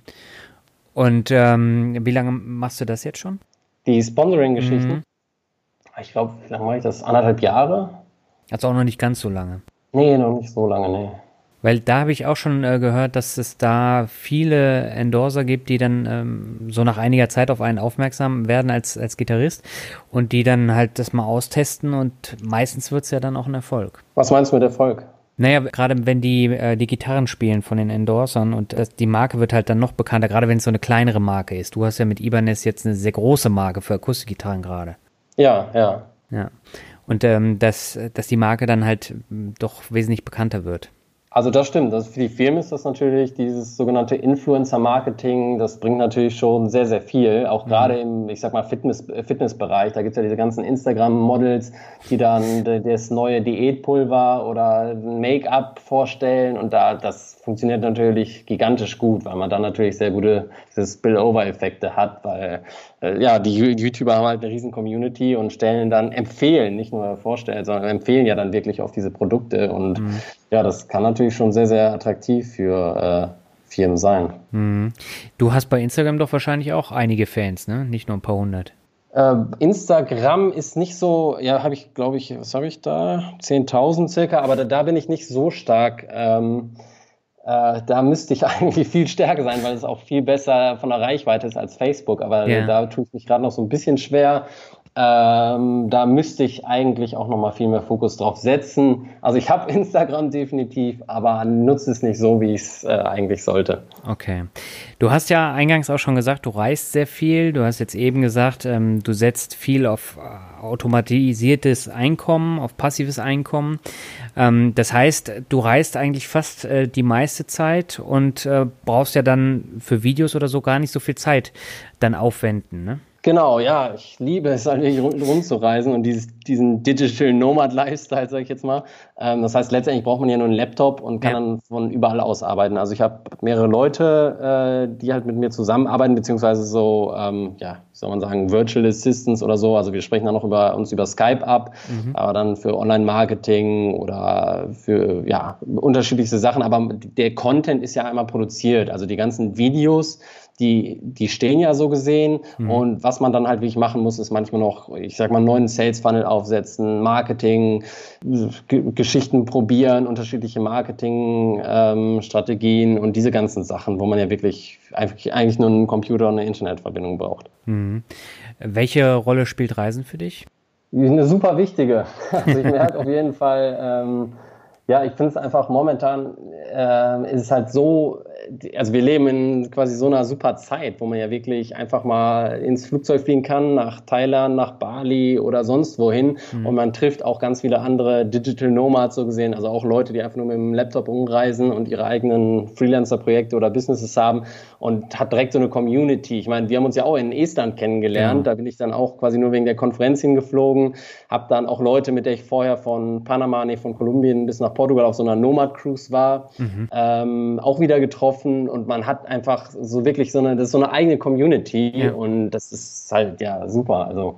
Und ähm, wie lange machst du das jetzt schon? Die Sponsoring-Geschichten? Mhm. Ich glaube, wie lange mache ich das? Anderthalb Jahre? Also auch noch nicht ganz so lange? Nee, noch nicht so lange, nee. Weil da habe ich auch schon äh, gehört, dass es da viele Endorser gibt, die dann ähm, so nach einiger Zeit auf einen aufmerksam werden als, als Gitarrist und die dann halt das mal austesten und meistens wird es ja dann auch ein Erfolg. Was meinst du mit Erfolg? Naja, gerade wenn die äh, die Gitarren spielen von den Endorsern und äh, die Marke wird halt dann noch bekannter, gerade wenn es so eine kleinere Marke ist. Du hast ja mit Ibanez jetzt eine sehr große Marke für Akustikgitarren gerade. Ja, ja. Ja. Und ähm, dass, dass die Marke dann halt doch wesentlich bekannter wird. Also das stimmt. Das, für die Firmen ist das natürlich dieses sogenannte Influencer-Marketing. Das bringt natürlich schon sehr, sehr viel. Auch mhm. gerade im, ich sag mal, Fitness, Fitnessbereich. Da gibt's ja diese ganzen Instagram-Models, die dann das neue Diätpulver oder Make-up vorstellen. Und da das funktioniert natürlich gigantisch gut, weil man dann natürlich sehr gute Spill-Over-Effekte hat, weil äh, ja die YouTuber haben halt eine riesen Community und stellen dann, empfehlen, nicht nur vorstellen, sondern empfehlen ja dann wirklich auf diese Produkte und mhm. ja, das kann natürlich schon sehr, sehr attraktiv für, äh, Firmen sein. Mhm. Du hast bei Instagram doch wahrscheinlich auch einige Fans, ne? Nicht nur ein paar hundert. Äh, Instagram ist nicht so, ja, habe ich, glaube ich, was habe ich da? zehntausend circa, aber da, da bin ich nicht so stark. Ähm, äh, da müsste ich eigentlich viel stärker sein, weil es auch viel besser von der Reichweite ist als Facebook, aber Ja. da tue ich mich gerade noch so ein bisschen schwer. Ähm, da müsste ich eigentlich auch noch mal viel mehr Fokus drauf setzen. Also ich habe Instagram definitiv, aber nutze es nicht so, wie ich es äh, eigentlich sollte. Okay. Du hast ja eingangs auch schon gesagt, du reist sehr viel. Du hast jetzt eben gesagt, ähm, du setzt viel auf äh, automatisiertes Einkommen, auf passives Einkommen. Ähm, das heißt, du reist eigentlich fast äh, die meiste Zeit und äh, brauchst ja dann für Videos oder so gar nicht so viel Zeit dann aufwenden, ne? Genau, ja, ich liebe es halt wirklich rund, rumzureisen und dieses, diesen Digital Nomad Lifestyle, sage ich jetzt mal. Ähm, das heißt, letztendlich braucht man ja nur einen Laptop und kann ja. dann von überall aus arbeiten. Also ich habe mehrere Leute, äh, die halt mit mir zusammenarbeiten, beziehungsweise so, ähm, ja, wie soll man sagen, Virtual Assistants oder so. Also wir sprechen dann noch über uns über Skype ab, mhm. aber dann für Online-Marketing oder für, ja, unterschiedlichste Sachen. Aber der Content ist ja einmal produziert, also die ganzen Videos, Die, die stehen ja so gesehen mhm. und was man dann halt wirklich machen muss, ist manchmal noch, ich sag mal, einen neuen Sales-Funnel aufsetzen, Marketing, G- Geschichten probieren, unterschiedliche Marketing-Strategien ähm, und diese ganzen Sachen, wo man ja wirklich eigentlich, eigentlich nur einen Computer und eine Internetverbindung braucht. Mhm. Welche Rolle spielt Reisen für dich? Eine super wichtige. Also ich merke auf jeden Fall, ähm, ja, ich finde es einfach momentan, äh, ist es halt so, also wir leben in quasi so einer super Zeit, wo man ja wirklich einfach mal ins Flugzeug fliegen kann, nach Thailand, nach Bali oder sonst wohin mhm. und man trifft auch ganz viele andere Digital Nomads so gesehen, also auch Leute, die einfach nur mit dem Laptop umreisen und ihre eigenen Freelancer-Projekte oder Businesses haben und hat direkt so eine Community. Ich meine, wir haben uns ja auch in Estland kennengelernt, ja. Da bin ich dann auch quasi nur wegen der Konferenz hingeflogen, habe dann auch Leute, mit der ich vorher von Panama, nee, von Kolumbien bis nach Portugal auf so einer Nomad-Cruise war, mhm. ähm, auch wieder getroffen. Und man hat einfach so wirklich so eine, das ist so eine eigene Community ja. und das ist halt ja super. Also.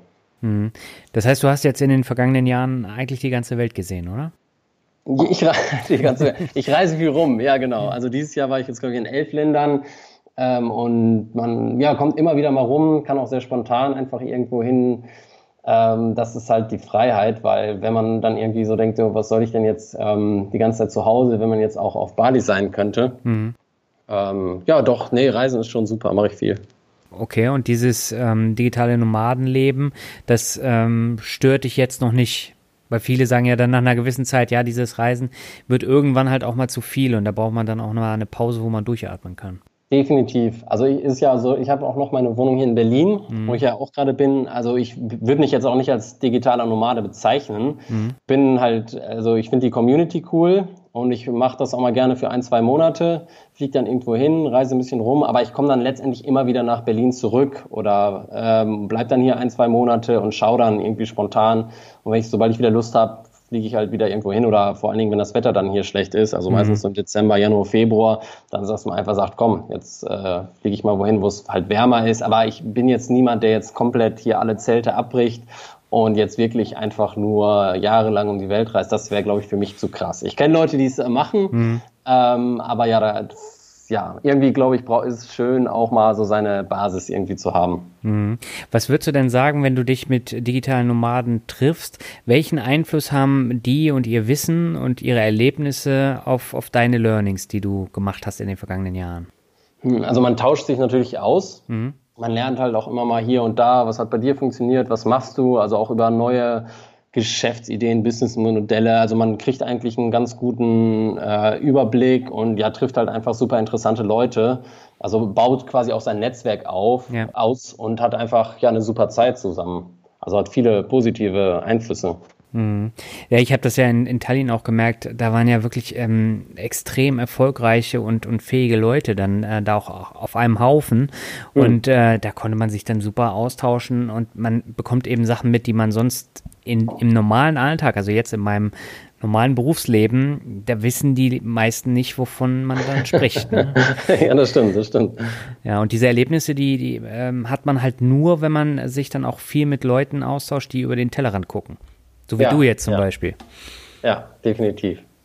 Das heißt, du hast jetzt in den vergangenen Jahren eigentlich die ganze Welt gesehen, oder? Ich, die ganze, ich reise viel rum, ja genau. Also dieses Jahr war ich jetzt glaube ich in elf Ländern ähm, und man ja, kommt immer wieder mal rum, kann auch sehr spontan einfach irgendwo hin. Ähm, das ist halt die Freiheit, weil wenn man dann irgendwie so denkt, oh, was soll ich denn jetzt ähm, die ganze Zeit zu Hause, wenn man jetzt auch auf Bali sein könnte. Mhm. Ähm, ja, doch, nee, Reisen ist schon super, mache ich viel. Okay, und dieses ähm, digitale Nomadenleben, das ähm, stört dich jetzt noch nicht? Weil viele sagen ja dann nach einer gewissen Zeit, ja, dieses Reisen wird irgendwann halt auch mal zu viel und da braucht man dann auch mal eine Pause, wo man durchatmen kann. Definitiv. Also ich, ist ja so, ich habe auch noch meine Wohnung hier in Berlin, mhm. wo ich ja auch gerade bin. Also ich würde mich jetzt auch nicht als digitaler Nomade bezeichnen. Mhm. Bin halt, also ich finde die Community cool und ich mache das auch mal gerne für ein, zwei Monate, fliege dann irgendwo hin, reise ein bisschen rum, aber ich komme dann letztendlich immer wieder nach Berlin zurück oder ähm, bleib dann hier ein, zwei Monate und schaue dann irgendwie spontan. Und wenn ich, sobald ich wieder Lust habe, fliege ich halt wieder irgendwo hin oder vor allen Dingen, wenn das Wetter dann hier schlecht ist, also mhm. meistens so im Dezember, Januar, Februar, dann sagst du mal einfach, sagt, komm, jetzt äh, fliege ich mal wohin, wo es halt wärmer ist, aber ich bin jetzt niemand, der jetzt komplett hier alle Zelte abbricht und jetzt wirklich einfach nur jahrelang um die Welt reist. Das wäre, glaube ich, für mich zu krass. Ich kenne Leute, die es äh, machen, mhm. ähm, aber ja, da, ja, irgendwie, glaube ich, brauch, ist es schön, auch mal so seine Basis irgendwie zu haben. Mhm. Was würdest du denn sagen, wenn du dich mit digitalen Nomaden triffst? Welchen Einfluss haben die und ihr Wissen und ihre Erlebnisse auf, auf deine Learnings, die du gemacht hast in den vergangenen Jahren? Also man tauscht sich natürlich aus. Mhm. Man lernt halt auch immer mal hier und da, was hat bei dir funktioniert, was machst du, also auch über neue Geschäftsideen, Businessmodelle. Also man kriegt eigentlich einen ganz guten äh, Überblick und ja, trifft halt einfach super interessante Leute. Also baut quasi auch sein Netzwerk auf, ja. aus und hat einfach ja eine super Zeit zusammen. Also hat viele positive Einflüsse. Mhm. Ja, ich habe das ja in, in Tallinn auch gemerkt, da waren ja wirklich ähm, extrem erfolgreiche und, und fähige Leute dann äh, da auch auf einem Haufen mhm. und äh, da konnte man sich dann super austauschen und man bekommt eben Sachen mit, die man sonst in, im normalen Alltag, also jetzt in meinem normalen Berufsleben, da wissen die meisten nicht, wovon man dann spricht. Ne? Ja, das stimmt, das stimmt. Ja, und diese Erlebnisse, die, die ähm, hat man halt nur, wenn man sich dann auch viel mit Leuten austauscht, die über den Tellerrand gucken. So wie ja, du jetzt zum ja. Beispiel. Ja, definitiv.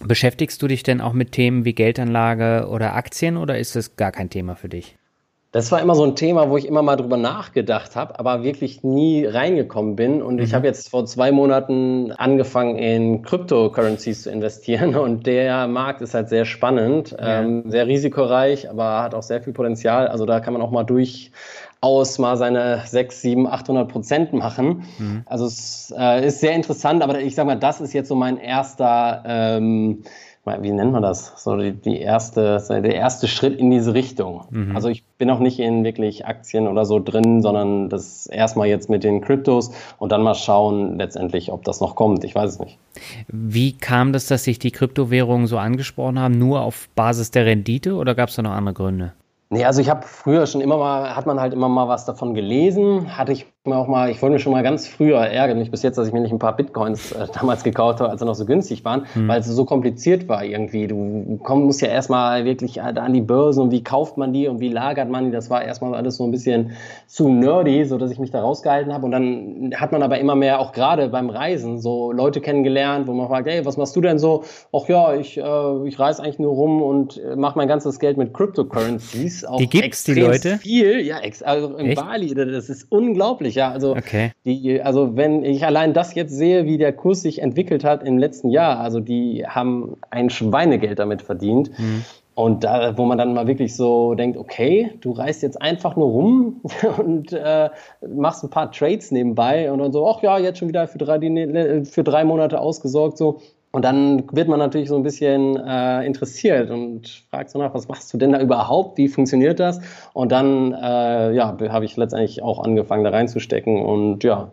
Beschäftigst du dich denn auch mit Themen wie Geldanlage oder Aktien oder ist das gar kein Thema für dich? Das war immer so ein Thema, wo ich immer mal drüber nachgedacht habe, aber wirklich nie reingekommen bin. Und mhm. ich habe jetzt vor zwei Monaten angefangen, in Cryptocurrencies zu investieren. Und der Markt ist halt sehr spannend, ja. ähm, sehr risikoreich, aber hat auch sehr viel Potenzial. Also da kann man auch mal durchaus mal seine sechs, sieben, achthundert Prozent machen. Mhm. Also es äh, ist sehr interessant, aber ich sag mal, das ist jetzt so mein erster... Ähm, wie nennt man das? So die, die erste, der erste Schritt in diese Richtung. Mhm. Also ich bin auch nicht in wirklich Aktien oder so drin, sondern das erstmal jetzt mit den Kryptos und dann mal schauen letztendlich, ob das noch kommt. Ich weiß es nicht. Wie kam das, dass sich die Kryptowährungen so angesprochen haben? Nur auf Basis der Rendite oder gab es da noch andere Gründe? Nee, also ich habe früher schon immer mal, hat man halt immer mal was davon gelesen, hatte ich mir auch mal, ich wollte mir schon mal ganz früher, ärgert mich bis jetzt, dass ich mir nicht ein paar Bitcoins äh, damals gekauft habe, als sie noch so günstig waren, mhm. weil es so kompliziert war irgendwie. Du komm, musst ja erstmal wirklich halt an die Börsen und wie kauft man die und wie lagert man die, das war erstmal alles so ein bisschen zu nerdy, so dass ich mich da rausgehalten habe und dann hat man aber immer mehr, auch gerade beim Reisen, so Leute kennengelernt, wo man fragt, hey, was machst du denn so? Ach ja, ich, äh, ich reise eigentlich nur rum und äh, mache mein ganzes Geld mit Cryptocurrencies. Auch die gibt's, die Leute? Viel, ja, ex- also in Echt? Bali, das ist unglaublich, ja, also, okay. die, also wenn ich allein das jetzt sehe, wie der Kurs sich entwickelt hat im letzten Jahr, also die haben ein Schweinegeld damit verdient mhm. und da, wo man dann mal wirklich so denkt, okay, du reist jetzt einfach nur rum und äh, machst ein paar Trades nebenbei und dann so, ach ja, jetzt schon wieder für drei, für drei Monate ausgesorgt, so. Und dann wird man natürlich so ein bisschen äh, interessiert und fragt so nach, was machst du denn da überhaupt? Wie funktioniert das? Und dann äh, ja, habe ich letztendlich auch angefangen, da reinzustecken. Und ja,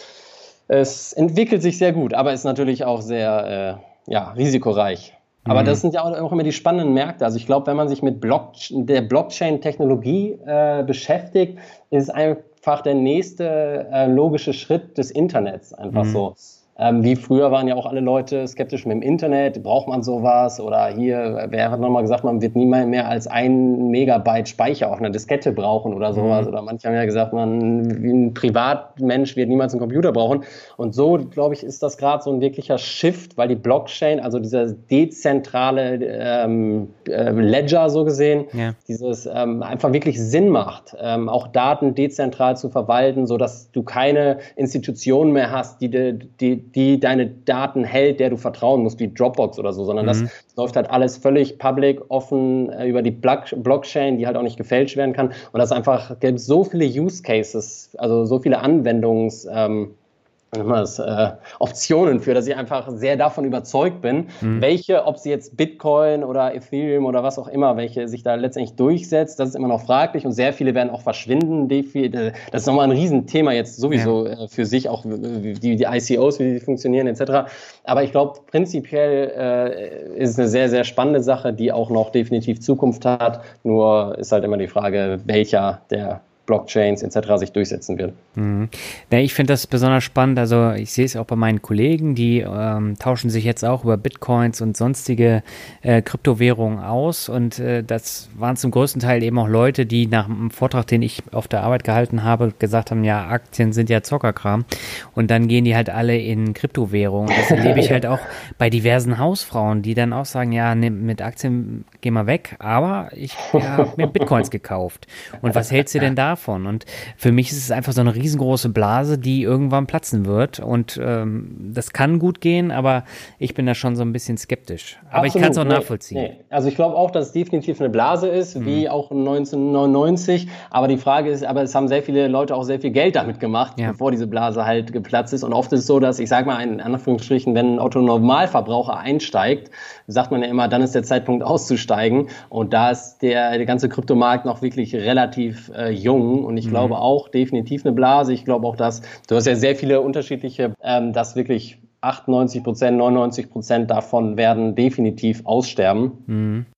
es entwickelt sich sehr gut, aber ist natürlich auch sehr äh, ja, risikoreich. Aber mhm. das sind ja auch immer die spannenden Märkte. Also ich glaube, wenn man sich mit Block- der Blockchain-Technologie äh, beschäftigt, ist einfach der nächste äh, logische Schritt des Internets einfach mhm. so. Ähm, wie früher waren ja auch alle Leute skeptisch mit dem Internet, braucht man sowas? Oder hier, wer hat nochmal gesagt, man wird niemals mehr als ein Megabyte Speicher auf einer Diskette brauchen oder sowas. Mhm. Oder manche haben ja gesagt, man wie ein Privatmensch wird niemals einen Computer brauchen. Und so, glaube ich, ist das gerade so ein wirklicher Shift, weil die Blockchain, also dieser dezentrale ähm, äh, Ledger so gesehen, ja. dieses ähm, einfach wirklich Sinn macht, ähm, auch Daten dezentral zu verwalten, sodass du keine Institutionen mehr hast, die, die, die die deine Daten hält, der du vertrauen musst, wie Dropbox oder so, sondern mhm. das läuft halt alles völlig public, offen äh, über die Blockchain, die halt auch nicht gefälscht werden kann. Und das einfach, gibt so viele Use Cases, also so viele Anwendungs- ähm, Das, äh, Optionen für, dass ich einfach sehr davon überzeugt bin, mhm. welche, ob sie jetzt Bitcoin oder Ethereum oder was auch immer, welche sich da letztendlich durchsetzt, das ist immer noch fraglich und sehr viele werden auch verschwinden. Das ist nochmal ein Riesenthema jetzt sowieso ja. äh, für sich, auch die, die I C Os, wie die funktionieren et cetera. Aber ich glaube, prinzipiell äh, ist es eine sehr, sehr spannende Sache, die auch noch definitiv Zukunft hat. Nur ist halt immer die Frage, welcher der Blockchains et cetera sich durchsetzen wird. Mhm. Ja, ich finde das besonders spannend. Also ich sehe es auch bei meinen Kollegen, die ähm, tauschen sich jetzt auch über Bitcoins und sonstige äh, Kryptowährungen aus. Und äh, das waren zum größten Teil eben auch Leute, die nach einem Vortrag, den ich auf der Arbeit gehalten habe, gesagt haben, ja, Aktien sind ja Zockerkram. Und dann gehen die halt alle in Kryptowährungen. Das erlebe ich halt auch bei diversen Hausfrauen, die dann auch sagen, ja, ne, mit Aktien geh mal weg, aber ich ja, habe mir Bitcoins gekauft. Und was hältst du denn da davon? Und für mich ist es einfach so eine riesengroße Blase, die irgendwann platzen wird. Und ähm, das kann gut gehen, aber ich bin da schon so ein bisschen skeptisch. Aber Absolut. Ich kann es auch nee, nachvollziehen. Nee. Also ich glaube auch, dass es definitiv eine Blase ist, mhm. wie auch neunzehnhundertneunundneunzig. Aber die Frage ist, aber es haben sehr viele Leute auch sehr viel Geld damit gemacht, ja. bevor diese Blase halt geplatzt ist. Und oft ist es so, dass, ich sage mal in Anführungsstrichen, wenn ein Otto-Normalverbraucher einsteigt, sagt man ja immer, dann ist der Zeitpunkt auszusteigen. Und da ist der, der ganze Kryptomarkt noch wirklich relativ äh, jung. Und ich mhm. glaube auch definitiv eine Blase. Ich glaube auch, dass du hast ja sehr viele unterschiedliche, ähm, dass wirklich achtundneunzig Prozent, neunundneunzig Prozent davon werden definitiv aussterben. Mhm.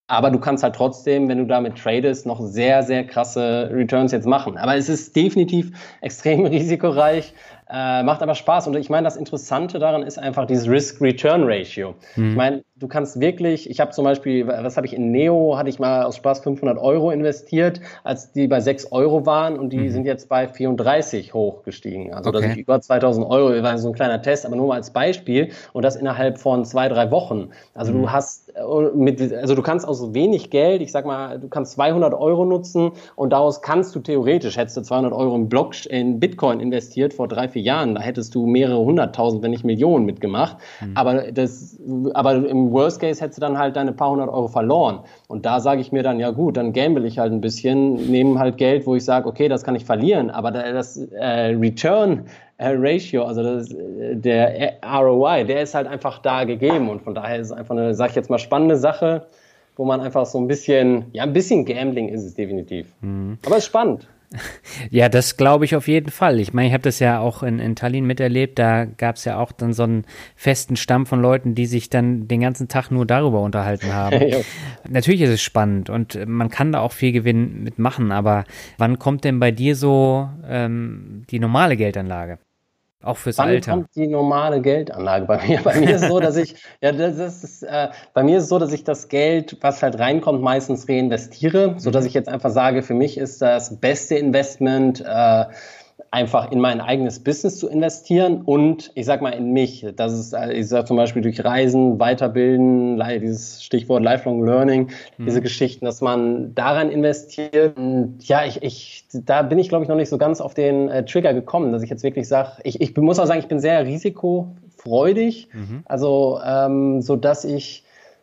Aber du kannst halt trotzdem, wenn du damit tradest, noch sehr, sehr krasse Returns jetzt machen. Aber es ist definitiv extrem risikoreich, äh, macht aber Spaß. Und ich meine, das Interessante daran ist einfach dieses Risk-Return-Ratio. Mhm. Ich meine, du kannst wirklich, ich habe zum Beispiel, was habe ich in Neo, hatte ich mal aus Spaß fünfhundert Euro investiert, als die bei sechs Euro waren und die mhm. sind jetzt bei vierunddreißig hochgestiegen. Also okay. dass ich über zweitausend Euro, war so ein kleiner Test, aber nur mal als Beispiel und das innerhalb von zwei, drei Wochen. Also mhm. du hast, mit, also du kannst aus wenig Geld, ich sag mal, du kannst zweihundert Euro nutzen und daraus kannst du theoretisch, hättest du zweihundert Euro in, Block, in Bitcoin investiert vor drei, vier Jahren, da hättest du mehrere hunderttausend, wenn nicht Millionen mitgemacht. Mhm. Aber das, aber im Worst Case hättest du dann halt deine paar hundert Euro verloren. Und da sage ich mir dann, ja gut, dann gamble ich halt ein bisschen, nehme halt Geld, wo ich sage, okay, das kann ich verlieren, aber das äh, Return Ratio, also das, der R O I, der ist halt einfach da gegeben und von daher ist es einfach eine, sag ich jetzt mal, spannende Sache, wo man einfach so ein bisschen, ja, ein bisschen Gambling ist es definitiv. Mhm. Aber es ist spannend. Ja, das glaube ich auf jeden Fall. Ich meine, ich habe das ja auch in, in Tallinn miterlebt, da gab es ja auch dann so einen festen Stamm von Leuten, die sich dann den ganzen Tag nur darüber unterhalten haben. Natürlich ist es spannend und man kann da auch viel Gewinn mitmachen, aber wann kommt denn bei dir so ähm, die normale Geldanlage? Auch fürs Wann Alter. Wann kommt die normale Geldanlage bei mir? Bei mir ist es so, dass ich, ja, das ist, äh, bei mir ist es so, dass ich das Geld, was halt reinkommt, meistens reinvestiere, so dass ich jetzt einfach sage, für mich ist das beste Investment, äh, einfach in mein eigenes Business zu investieren und ich sag mal in mich. Das ist, ich sag zum Beispiel durch Reisen, Weiterbilden, dieses Stichwort Lifelong Learning, mhm. diese Geschichten, dass man daran investiert. Und ja, ich, ich, da bin ich glaube ich noch nicht so ganz auf den äh, Trigger gekommen, dass ich jetzt wirklich sage, ich, ich muss auch sagen, ich bin sehr risikofreudig, mhm. also ähm, so dass ich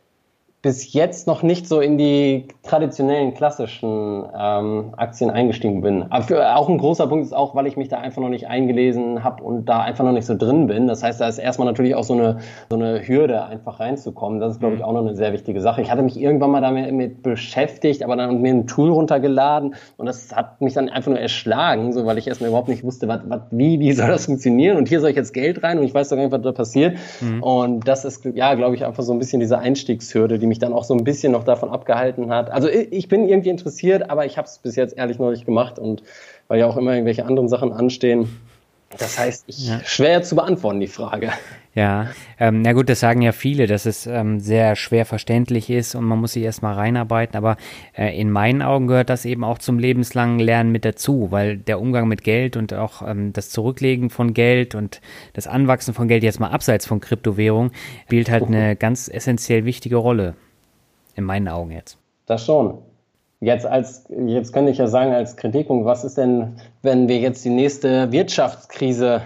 bis jetzt noch nicht so in die traditionellen, klassischen ähm, Aktien eingestiegen bin. Aber für, auch ein großer Punkt ist auch, weil ich mich da einfach noch nicht eingelesen habe und da einfach noch nicht so drin bin. Das heißt, da ist erstmal natürlich auch so eine, so eine Hürde, einfach reinzukommen. Das ist, glaube ich, auch noch eine sehr wichtige Sache. Ich hatte mich irgendwann mal damit mit beschäftigt, aber dann mir ein Tool runtergeladen und das hat mich dann einfach nur erschlagen, so, weil ich erstmal überhaupt nicht wusste, was, was, wie, wie soll das funktionieren und hier soll ich jetzt Geld rein und ich weiß doch gar nicht, was da passiert. Mhm. Und das ist, ja, glaube ich, einfach so ein bisschen diese Einstiegshürde, die mich dann auch so ein bisschen noch davon abgehalten hat. Also ich bin irgendwie interessiert, aber ich habe es bis jetzt ehrlich noch nicht gemacht und weil ja auch immer irgendwelche anderen Sachen anstehen. Das heißt, ich, ja. schwer zu beantworten, die Frage. Ja, ähm, na gut, das sagen ja viele, dass es ähm, sehr schwer verständlich ist und man muss sich erstmal reinarbeiten, aber äh, in meinen Augen gehört das eben auch zum lebenslangen Lernen mit dazu, weil der Umgang mit Geld und auch ähm, das Zurücklegen von Geld und das Anwachsen von Geld jetzt mal abseits von Kryptowährung spielt halt eine ganz essentiell wichtige Rolle. In meinen Augen jetzt. Das schon. Jetzt als, jetzt könnte ich ja sagen als Kritikpunkt, was ist denn, wenn wir jetzt die nächste Wirtschaftskrise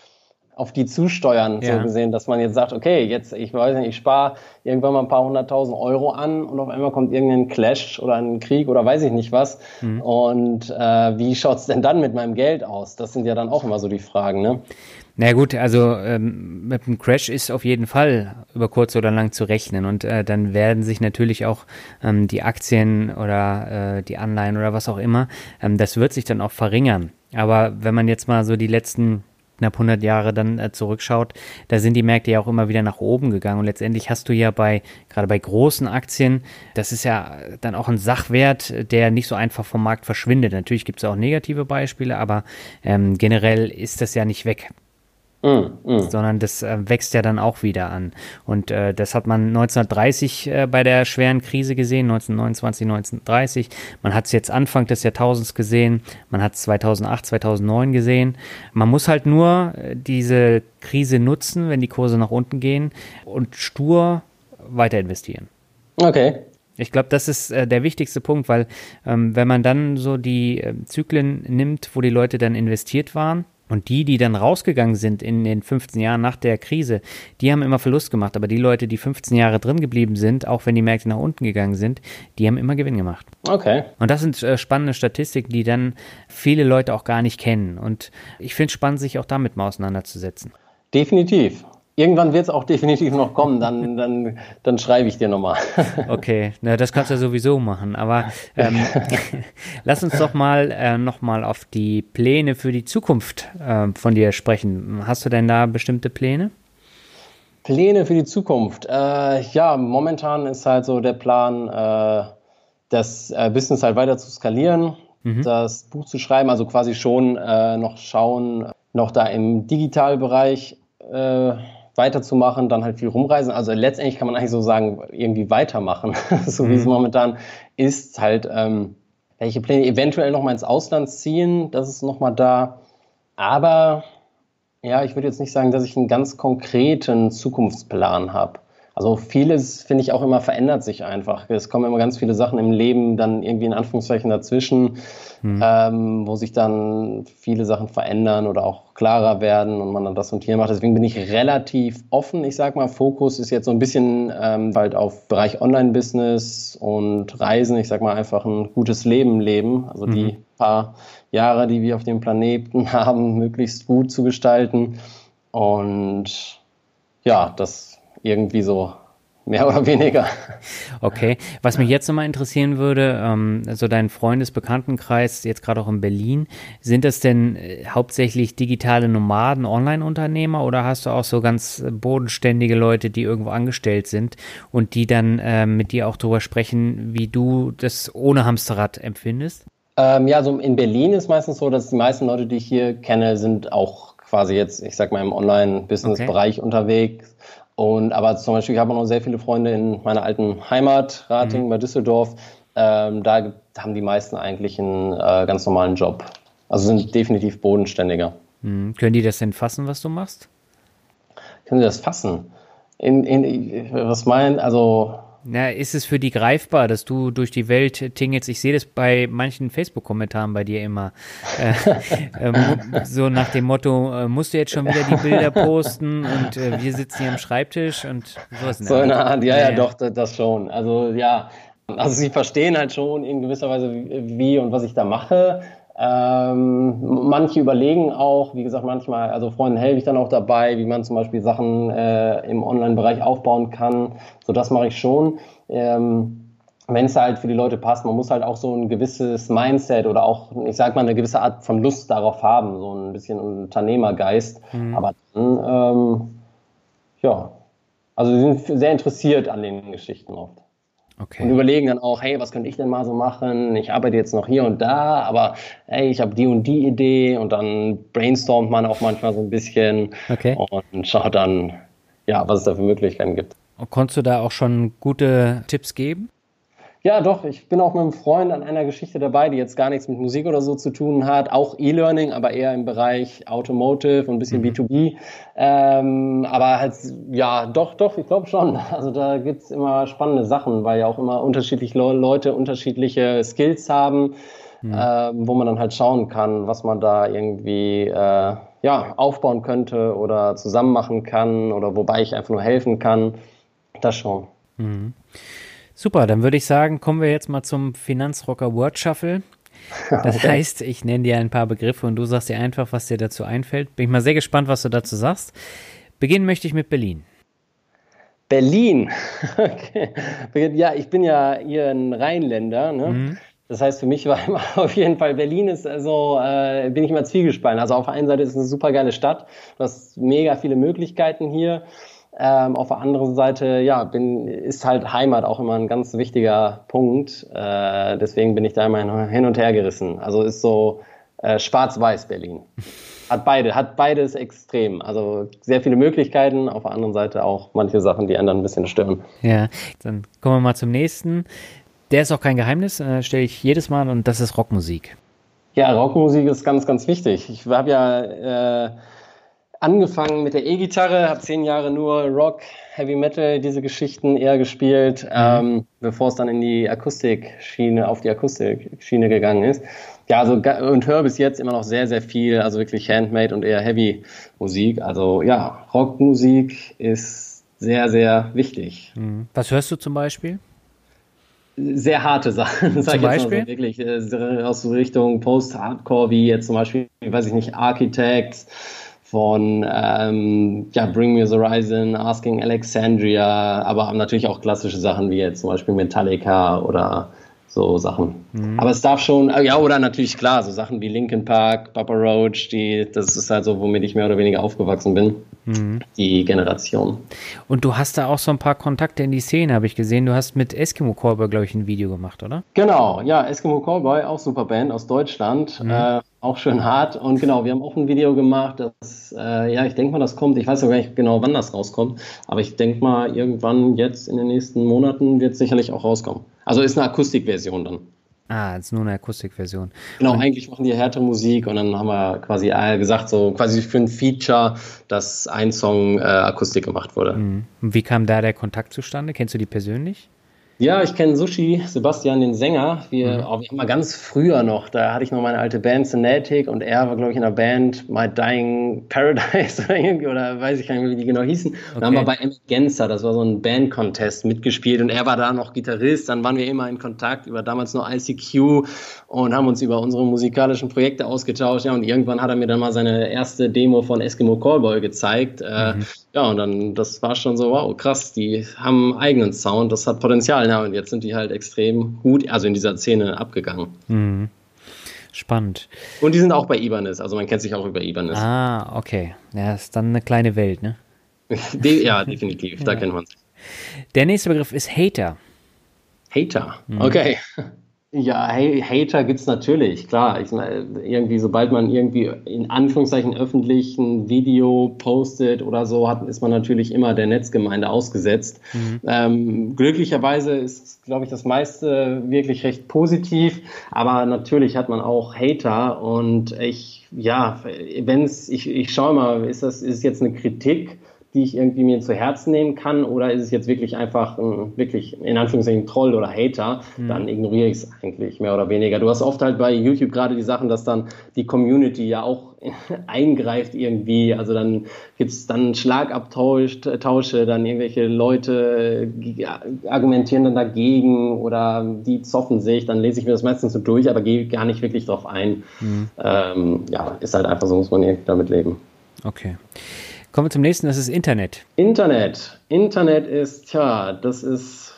auf die zusteuern, ja. so gesehen, dass man jetzt sagt, okay, jetzt, ich weiß nicht, ich spare irgendwann mal ein paar hunderttausend Euro an und auf einmal kommt irgendein Clash oder ein Krieg oder weiß ich nicht was. Mhm. Und äh, wie schaut's denn dann mit meinem Geld aus? Das sind ja dann auch immer so die Fragen, ne? Na gut, also ähm, mit dem Crash ist auf jeden Fall über kurz oder lang zu rechnen und äh, dann werden sich natürlich auch ähm, die Aktien oder äh, die Anleihen oder was auch immer, ähm, das wird sich dann auch verringern. Aber wenn man jetzt mal so die letzten knapp hundert Jahre dann äh, zurückschaut, da sind die Märkte ja auch immer wieder nach oben gegangen und letztendlich hast du ja bei, gerade bei großen Aktien, das ist ja dann auch ein Sachwert, der nicht so einfach vom Markt verschwindet. Natürlich gibt es auch negative Beispiele, aber ähm, generell ist das ja nicht weg. Mm, mm. Sondern das äh, wächst ja dann auch wieder an. Und äh, das hat man neunzehnhundertdreißig äh, bei der schweren Krise gesehen, neunzehnhundertneunundzwanzig, neunzehnhundertdreißig. Man hat es jetzt Anfang des Jahrtausends gesehen, man hat es zweitausendacht, zweitausendneun gesehen. Man muss halt nur äh, diese Krise nutzen, wenn die Kurse nach unten gehen und stur weiter investieren. Okay. Ich glaube, das ist äh, der wichtigste Punkt, weil ähm, wenn man dann so die äh, Zyklen nimmt, wo die Leute dann investiert waren, und die, die dann rausgegangen sind in den fünfzehn Jahren nach der Krise, die haben immer Verlust gemacht. Aber die Leute, die fünfzehn Jahre drin geblieben sind, auch wenn die Märkte nach unten gegangen sind, die haben immer Gewinn gemacht. Okay. Und das sind äh, spannende Statistiken, die dann viele Leute auch gar nicht kennen. Und ich finde es spannend, sich auch damit mal auseinanderzusetzen. Definitiv. Irgendwann wird es auch definitiv noch kommen, dann, dann, dann schreibe ich dir nochmal. Okay, na, das kannst du ja sowieso machen, aber ähm, lass uns doch mal äh, nochmal auf die Pläne für die Zukunft äh, von dir sprechen. Hast du denn da bestimmte Pläne? Pläne für die Zukunft. Äh, ja, momentan ist halt so der Plan, äh, das äh, Business halt weiter zu skalieren, mhm. das Buch zu schreiben, also quasi schon äh, noch schauen, noch da im Digitalbereich äh, weiterzumachen, dann halt viel rumreisen. Also letztendlich kann man eigentlich so sagen, irgendwie weitermachen, so mhm. wie es momentan ist. Halt, ähm, welche Pläne eventuell nochmal ins Ausland ziehen, das ist nochmal da. Aber ja, ich würde jetzt nicht sagen, dass ich einen ganz konkreten Zukunftsplan habe. Also vieles, finde ich, auch immer verändert sich einfach. Es kommen immer ganz viele Sachen im Leben dann irgendwie in Anführungszeichen dazwischen, hm. ähm, wo sich dann viele Sachen verändern oder auch klarer werden und man dann das und hier macht. Deswegen bin ich relativ offen. Ich sag mal, Fokus ist jetzt so ein bisschen ähm, halt auf Bereich Online-Business und Reisen. Ich sag mal, einfach ein gutes Leben leben. Also hm. die paar Jahre, die wir auf dem Planeten haben, möglichst gut zu gestalten. Und ja, das irgendwie so mehr oder weniger. Okay, was mich jetzt nochmal interessieren würde, ähm, also dein Freundes-Bekanntenkreis, jetzt gerade auch in Berlin, sind das denn äh, hauptsächlich digitale Nomaden, Online-Unternehmer oder hast du auch so ganz bodenständige Leute, die irgendwo angestellt sind und die dann äh, mit dir auch darüber sprechen, wie du das ohne Hamsterrad empfindest? Ähm, ja, also in Berlin ist meistens so, dass die meisten Leute, die ich hier kenne, sind auch quasi jetzt, ich sag mal, im Online-Business-Bereich okay. unterwegs. Und aber zum Beispiel, ich habe noch sehr viele Freunde in meiner alten Heimat, Ratingen mhm. bei Düsseldorf. Ähm, da haben die meisten eigentlich einen äh, ganz normalen Job. Also sind definitiv bodenständiger. Mhm. Können die das denn fassen, was du machst? Können sie das fassen? In, in, was meinen, also... Na, ist es für die greifbar, dass du durch die Welt tingelst? Ich sehe das bei manchen Facebook-Kommentaren bei dir immer. Äh, äh, so nach dem Motto, äh, musst du jetzt schon wieder die Bilder posten und äh, wir sitzen hier am Schreibtisch und sowas. So eine Art, ja, ja, ja, doch, das schon. Also ja, also sie verstehen halt schon in gewisser Weise, wie und was ich da mache. Ähm, manche überlegen auch, wie gesagt, manchmal, also Freunden helfe ich dann auch dabei, wie man zum Beispiel Sachen äh, im Online-Bereich aufbauen kann. So, das mache ich schon. Ähm, wenn es halt für die Leute passt, man muss halt auch so ein gewisses Mindset oder auch, ich sag mal, eine gewisse Art von Lust darauf haben, so ein bisschen Unternehmergeist. Mhm. Aber dann, ähm, ja, also sie sind sehr interessiert an den Geschichten oft. Okay. Und überlegen dann auch, hey, was könnte ich denn mal so machen? Ich arbeite jetzt noch hier und da, aber hey, ich habe die und die Idee und dann brainstormt man auch manchmal so ein bisschen okay. und schaut dann, ja, was es da für Möglichkeiten gibt. Und konntest du da auch schon gute Tipps geben? Ja, doch. Ich bin auch mit einem Freund an einer Geschichte dabei, die jetzt gar nichts mit Musik oder so zu tun hat. Auch E-Learning, aber eher im Bereich Automotive und ein bisschen mhm. B zwei B. Ähm, aber halt, ja, doch, doch, ich glaube schon. Also da gibt's immer spannende Sachen, weil ja auch immer unterschiedliche Leute unterschiedliche Skills haben, mhm. äh, wo man dann halt schauen kann, was man da irgendwie äh, ja, aufbauen könnte oder zusammen machen kann oder wobei ich einfach nur helfen kann. Das schon. Mhm. Super, dann würde ich sagen, kommen wir jetzt mal zum Finanzrocker Word Shuffle. Das okay. heißt, ich nenne dir ein paar Begriffe und du sagst dir einfach, was dir dazu einfällt. Bin ich mal sehr gespannt, was du dazu sagst. Beginnen möchte ich mit Berlin. Berlin? Okay. Ja, ich bin ja hier ein Rheinländer, ne? Mhm. Das heißt, für mich war immer auf jeden Fall Berlin ist also, äh, bin ich immer zwiegespalten. Also auf der einen Seite ist es eine super geile Stadt. Du hast mega viele Möglichkeiten hier. Ähm, auf der anderen Seite, ja, bin, ist halt Heimat auch immer ein ganz wichtiger Punkt. Äh, deswegen bin ich da immer hin und her gerissen. Also ist so äh, schwarz-weiß Berlin. Hat beide, hat beides extrem. Also sehr viele Möglichkeiten, auf der anderen Seite auch manche Sachen, die einen dann ein bisschen stören. Ja, dann kommen wir mal zum nächsten. Der ist auch kein Geheimnis, äh, stelle ich jedes Mal, und das ist Rockmusik. Ja, Rockmusik ist ganz, ganz wichtig. Ich habe ja äh, angefangen mit der E-Gitarre, habe zehn Jahre nur Rock, Heavy Metal, diese Geschichten eher gespielt, mhm. ähm, bevor es dann in die Akustikschiene, auf die Akustikschiene gegangen ist. Ja, also und höre bis jetzt immer noch sehr, sehr viel, also wirklich Handmade und eher Heavy Musik. Also ja, Rockmusik ist sehr, sehr wichtig. Mhm. Was hörst du zum Beispiel? Sehr harte Sachen, sag ich jetzt mal so, wirklich äh, aus so Richtung Post-Hardcore, wie jetzt zum Beispiel, weiß ich nicht, Architects, von ähm, ja, Bring Me the Horizon, Asking Alexandria, aber natürlich auch klassische Sachen wie jetzt zum Beispiel Metallica oder so Sachen. Mhm. Aber es darf schon, ja, oder natürlich klar, so Sachen wie Linkin Park, Papa Roach, die, das ist halt so, womit ich mehr oder weniger aufgewachsen bin. mhm. die Generation. Und du hast da auch so ein paar Kontakte in die Szene, habe ich gesehen. Du hast mit Eskimo Callboy, glaube ich, ein Video gemacht, oder? Genau, ja, Eskimo Callboy, auch super Band aus Deutschland, mhm. äh, auch schön hart. Und genau, wir haben auch ein Video gemacht, das, äh, ja, ich denke mal, das kommt, ich weiß auch gar nicht genau, wann das rauskommt, aber ich denke mal, irgendwann jetzt in den nächsten Monaten wird es sicherlich auch rauskommen. Also ist eine Akustikversion dann. Ah, ist nur eine Akustikversion. Genau, und eigentlich machen die härtere Musik und dann haben wir quasi gesagt, so quasi für ein Feature, dass ein Song äh, Akustik gemacht wurde. Mhm. Und wie kam da der Kontakt zustande? Kennst du die persönlich? Ja, ich kenne Sushi, Sebastian, den Sänger. Wir, mhm. oh, wir haben mal ganz früher noch, da hatte ich noch meine alte Band Synatic und er war, glaube ich, in der Band My Dying Paradise oder irgendwie, oder weiß ich gar nicht mehr, wie die genau hießen. Okay. Dann haben wir bei Emergenza, das war so ein Band-Contest, mitgespielt und er war da noch Gitarrist. Dann waren wir immer in Kontakt über damals nur I C Q und haben uns über unsere musikalischen Projekte ausgetauscht. Ja, und irgendwann hat er mir dann mal seine erste Demo von Eskimo Callboy gezeigt. Mhm. Äh, ja, und dann, das war schon so, wow, krass, die haben einen eigenen Sound, das hat Potenzial. Ja, und jetzt sind die halt extrem gut, also in dieser Szene abgegangen. Mhm. Spannend. Und die sind auch bei Ibanez, also man kennt sich auch über Ibanez. Ah, okay. Ja, ist dann eine kleine Welt, ne? De- ja, definitiv, da ja. kennt man sich. Der nächste Begriff ist Hater. Hater, mhm. okay. Ja, hey, Hater gibt's natürlich, klar. Ich meine, irgendwie, sobald man irgendwie in Anführungszeichen öffentlich ein Video postet oder so, hat, ist man natürlich immer der Netzgemeinde ausgesetzt. Mhm. Ähm, glücklicherweise ist, glaube ich, das meiste wirklich recht positiv, aber natürlich hat man auch Hater und ich, ja, wenn's, ich, ich schaue mal, ist das, ist jetzt eine Kritik, die ich irgendwie mir zu Herzen nehmen kann, oder ist es jetzt wirklich einfach ein, wirklich in Anführungszeichen Troll oder Hater, mhm. dann ignoriere ich es eigentlich mehr oder weniger. Du hast oft halt bei YouTube gerade die Sachen, dass dann die Community ja auch eingreift irgendwie, also dann gibt es dann Schlagabtausche, dann irgendwelche Leute argumentieren dann dagegen oder die zoffen sich, dann lese ich mir das meistens so durch, aber gehe gar nicht wirklich drauf ein. Mhm. Ähm, ja, ist halt einfach so, muss man irgendwie damit leben. Okay. Kommen wir zum nächsten, das ist Internet. Internet. Internet ist, tja, das ist...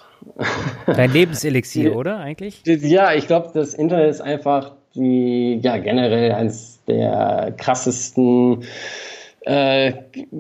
Dein Lebenselixier, oder eigentlich? Ja, ich glaube, das Internet ist einfach die, ja, generell eines der krassesten, äh,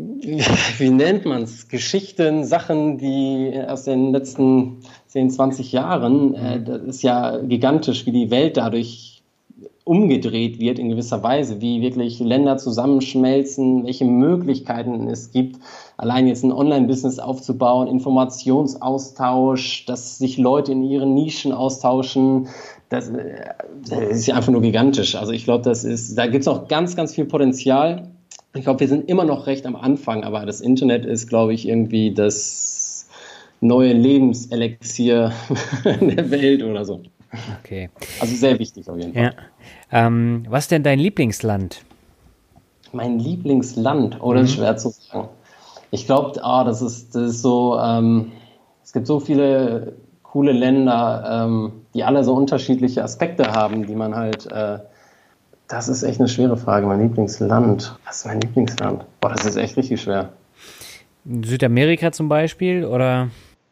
wie nennt man es, Geschichten, Sachen, die aus den letzten zehn, zwanzig Jahren, äh, das ist ja gigantisch, wie die Welt dadurch umgedreht wird in gewisser Weise, wie wirklich Länder zusammenschmelzen, welche Möglichkeiten es gibt, allein jetzt ein Online-Business aufzubauen, Informationsaustausch, dass sich Leute in ihren Nischen austauschen, das, das ist ja einfach nur gigantisch. Also ich glaube, das ist, da gibt es auch ganz, ganz viel Potenzial. Ich glaube, wir sind immer noch recht am Anfang, aber das Internet ist, glaube ich, irgendwie das neue Lebenselixier der Welt oder so. Okay. Also sehr wichtig auf jeden Fall. Ja. Ähm, was ist denn dein Lieblingsland? Mein Lieblingsland? Oh, das ist schwer zu sagen. Ich glaube, ah, das ist, das ist so, ähm, es gibt so viele coole Länder, ähm, die alle so unterschiedliche Aspekte haben, die man halt, äh, das ist echt eine schwere Frage. Mein Lieblingsland. Was ist mein Lieblingsland? Boah, das ist echt richtig schwer. Südamerika zum Beispiel, oder?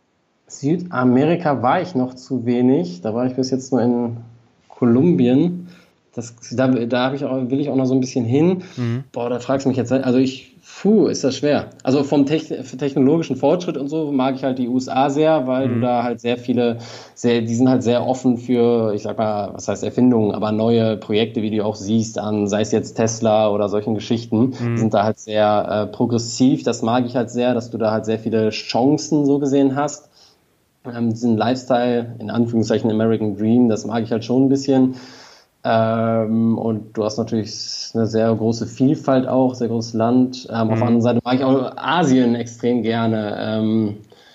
Südamerika war ich noch zu wenig. Da war ich bis jetzt nur in Kolumbien. Das, da da habe ich auch, will ich auch noch so ein bisschen hin. Mhm. Boah, da fragst du mich jetzt. Also ich, puh, ist das schwer. Also vom technologischen Fortschritt und so mag ich halt die U S A sehr, weil mhm. du da halt sehr viele, sehr, die sind halt sehr offen für, ich sag mal, was heißt Erfindungen, aber neue Projekte, wie du auch siehst, an, sei es jetzt Tesla oder solchen Geschichten, mhm. sind da halt sehr äh, progressiv. Das mag ich halt sehr, dass du da halt sehr viele Chancen so gesehen hast. Ähm, diesen Lifestyle, in Anführungszeichen American Dream, das mag ich halt schon ein bisschen. Ähm, und du hast natürlich eine sehr große Vielfalt auch, sehr großes Land. Ähm, mhm. Auf der anderen Seite mag ich auch Asien extrem gerne. Ähm,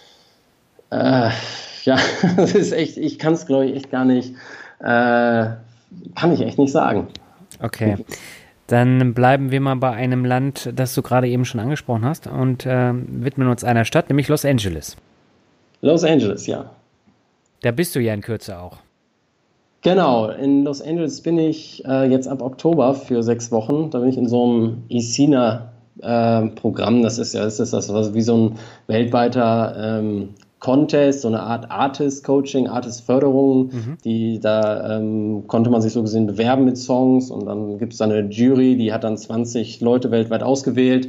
äh, ja, das ist echt, ich kann es glaube ich echt gar nicht, äh, kann ich echt nicht sagen. Okay. Dann bleiben wir mal bei einem Land, das du gerade eben schon angesprochen hast und äh, widmen uns einer Stadt, nämlich Los Angeles. Los Angeles, ja. Da bist du ja in Kürze auch. Genau, in Los Angeles bin ich äh, jetzt ab Oktober für sechs Wochen. Da bin ich in so einem Icena-Programm. Äh, das ist ja das ist das was wie so ein weltweiter ähm, Contest, so eine Art Artist-Coaching, Artist-Förderung. Mhm. Die, da ähm, konnte man sich so gesehen bewerben mit Songs und dann gibt es da eine Jury, die hat dann zwanzig Leute weltweit ausgewählt.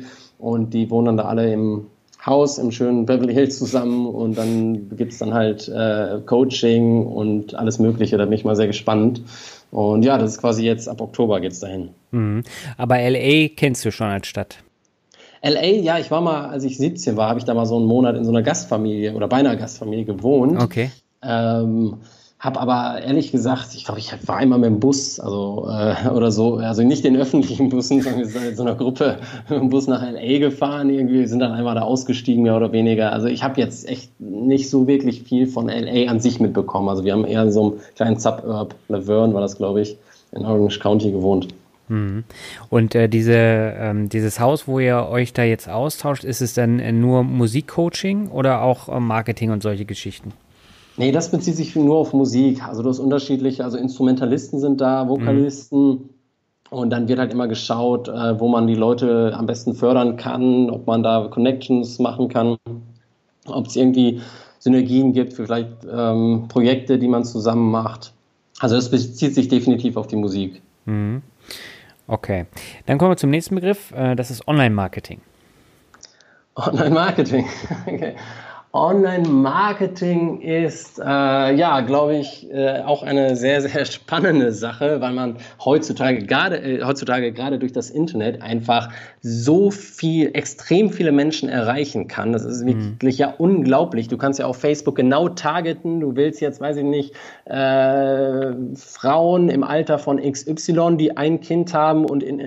und die wohnen dann da alle im Haus im schönen Beverly Hills zusammen und dann gibt es dann halt äh, Coaching und alles Mögliche, da bin ich mal sehr gespannt. Und ja, das ist quasi jetzt, ab Oktober geht's dahin. Mhm. Aber L A kennst du schon als Stadt? L A, ja, ich war mal, als ich siebzehn war, habe ich da mal so einen Monat in so einer Gastfamilie oder bei einer Gastfamilie gewohnt. Okay. Ähm, habe aber ehrlich gesagt, ich glaube, ich war einmal mit dem Bus, also äh, oder so, also nicht den öffentlichen Bussen, sondern wir sind in so einer Gruppe mit dem Bus nach L A gefahren, irgendwie sind dann einmal da ausgestiegen, mehr oder weniger. Also ich habe jetzt echt nicht so wirklich viel von L A an sich mitbekommen. Also wir haben eher in so einem kleinen Suburb, Laverne war das, glaube ich, in Orange County gewohnt. Mhm. Und äh, diese, ähm, dieses Haus, wo ihr euch da jetzt austauscht, ist es dann äh, nur Musikcoaching oder auch äh, Marketing und solche Geschichten? Nee, das bezieht sich nur auf Musik. Also du hast unterschiedliche, also Instrumentalisten sind da, Vokalisten. Mhm. Und dann wird halt immer geschaut, äh, wo man die Leute am besten fördern kann, ob man da Connections machen kann, ob es irgendwie Synergien gibt für vielleicht ähm, Projekte, die man zusammen macht. Also das bezieht sich definitiv auf die Musik. Mhm. Okay, dann kommen wir zum nächsten Begriff, äh, das ist Online-Marketing. Online-Marketing, okay. Online-Marketing ist, äh, ja, glaube ich, äh, auch eine sehr, sehr spannende Sache, weil man heutzutage gerade, äh, heutzutage gerade durch das Internet einfach so viel, extrem viele Menschen erreichen kann. Das ist wirklich mhm. ja unglaublich. Du kannst ja auf Facebook genau targeten. Du willst jetzt, weiß ich nicht, äh, Frauen im Alter von X Y, die ein Kind haben und in